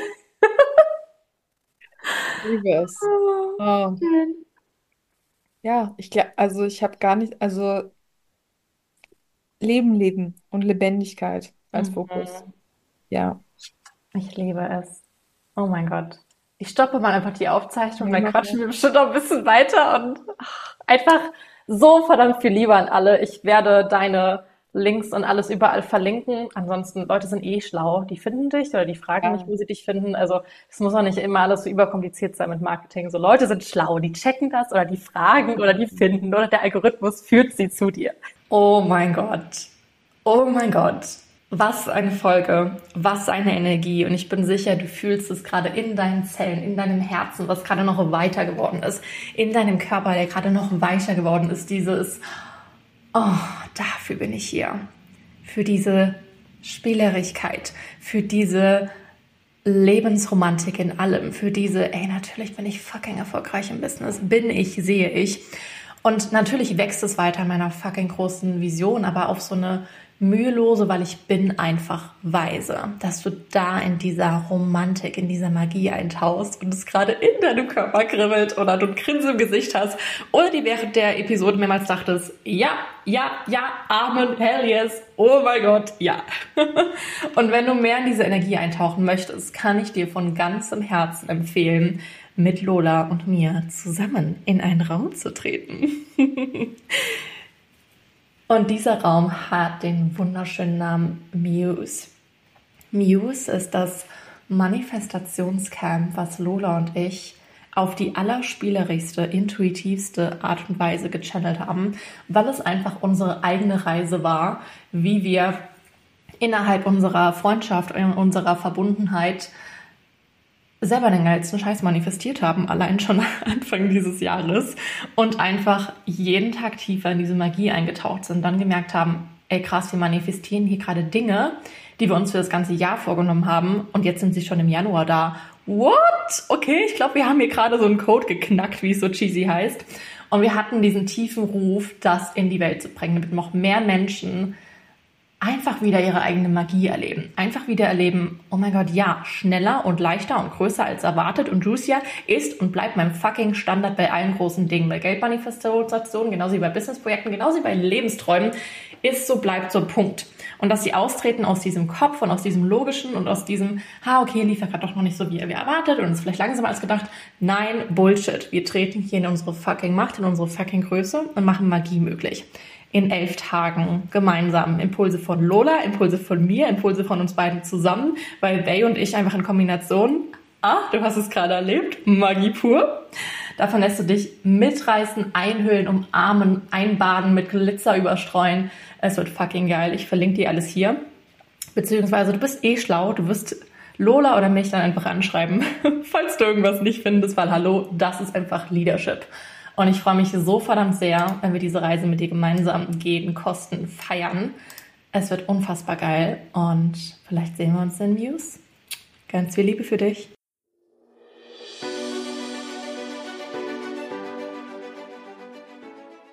ich liebe es. Oh, Oh, schön. ja, ich glaube, also ich habe gar nicht, also Leben, Leben und Lebendigkeit als Fokus. Mhm. Ja. Ich liebe es. Oh mein Gott. Ich stoppe mal einfach die Aufzeichnung, Nee, dann mach quatschen mal. wir bestimmt noch ein bisschen weiter und ach, einfach so verdammt viel Liebe an alle. Ich werde deine Links und alles überall verlinken. Ansonsten, Leute sind eh schlau. Die finden dich oder die fragen dich, Ja. wo sie dich finden. Also es muss auch nicht immer alles so überkompliziert sein mit Marketing. So Leute sind schlau, die checken das oder die fragen oder die finden oder der Algorithmus führt sie zu dir. Oh mein Gott. Oh mein Gott. Was eine Folge, was eine Energie. Und ich bin sicher, du fühlst es gerade in deinen Zellen, in deinem Herzen, was gerade noch weiter geworden ist, in deinem Körper, der gerade noch weicher geworden ist. Dieses, oh, dafür bin ich hier. Für diese Spielerigkeit, für diese Lebensromantik in allem, für diese, ey, natürlich bin ich fucking erfolgreich im Business, bin ich, sehe ich. Und natürlich wächst es weiter in meiner fucking großen Vision, aber auf so eine mühelose, weil ich bin einfach weise, dass du da in dieser Romantik, in dieser Magie eintauchst und es gerade in deinem Körper kribbelt oder du ein Grinsen im Gesicht hast oder die während der Episode mehrmals dachtest, ja, ja, ja, Amen, hell yes, oh mein Gott, ja. Und wenn du mehr in diese Energie eintauchen möchtest, kann ich dir von ganzem Herzen empfehlen, mit Lola und mir zusammen in einen Raum zu treten. Und dieser Raum hat den wunderschönen Namen Muse. Muse ist das Manifestationscamp, was Lola und ich auf die allerspielerischste, intuitivste Art und Weise gechannelt haben, weil es einfach unsere eigene Reise war, wie wir innerhalb unserer Freundschaft, in unserer Verbundenheit selber den geilsten Scheiß manifestiert haben, allein schon Anfang dieses Jahres und einfach jeden Tag tiefer in diese Magie eingetaucht sind, dann gemerkt haben, ey krass, wir manifestieren hier gerade Dinge, die wir uns für das ganze Jahr vorgenommen haben und jetzt sind sie schon im Januar da. What? Okay, ich glaube, wir haben hier gerade so einen Code geknackt, wie es so cheesy heißt. Und wir hatten diesen tiefen Ruf, das in die Welt zu bringen, damit noch mehr Menschen einfach wieder ihre eigene Magie erleben. Einfach wieder erleben, oh mein Gott, ja, schneller und leichter und größer als erwartet und juicier ist und bleibt mein fucking Standard bei allen großen Dingen. Bei Geldmanifestationen, genauso wie bei Businessprojekten, genauso wie bei Lebensträumen, ist so, bleibt so, Punkt. Und dass sie austreten aus diesem Kopf und aus diesem Logischen und aus diesem, ha, okay, lief ja gerade doch noch nicht so, wie wir erwartet und ist vielleicht langsamer als gedacht. Nein, Bullshit. Wir treten hier in unsere fucking Macht, in unsere fucking Größe und machen Magie möglich. In elf Tagen gemeinsam. Impulse von Lola, Impulse von mir, Impulse von uns beiden zusammen, weil Bay und ich einfach in Kombination, ah, du hast es gerade erlebt, Magie pur. Davon lässt du dich mitreißen, einhüllen, umarmen, einbaden, mit Glitzer überstreuen. Es wird fucking geil. Ich verlinke dir alles hier. Beziehungsweise du bist eh schlau, du wirst Lola oder mich dann einfach anschreiben, falls du irgendwas nicht findest, weil hallo, das ist einfach Leadership. Und ich freue mich so verdammt sehr, wenn wir diese Reise mit dir gemeinsam gehen, kosten, feiern. Es wird unfassbar geil und vielleicht sehen wir uns in Muse. Ganz viel Liebe für dich.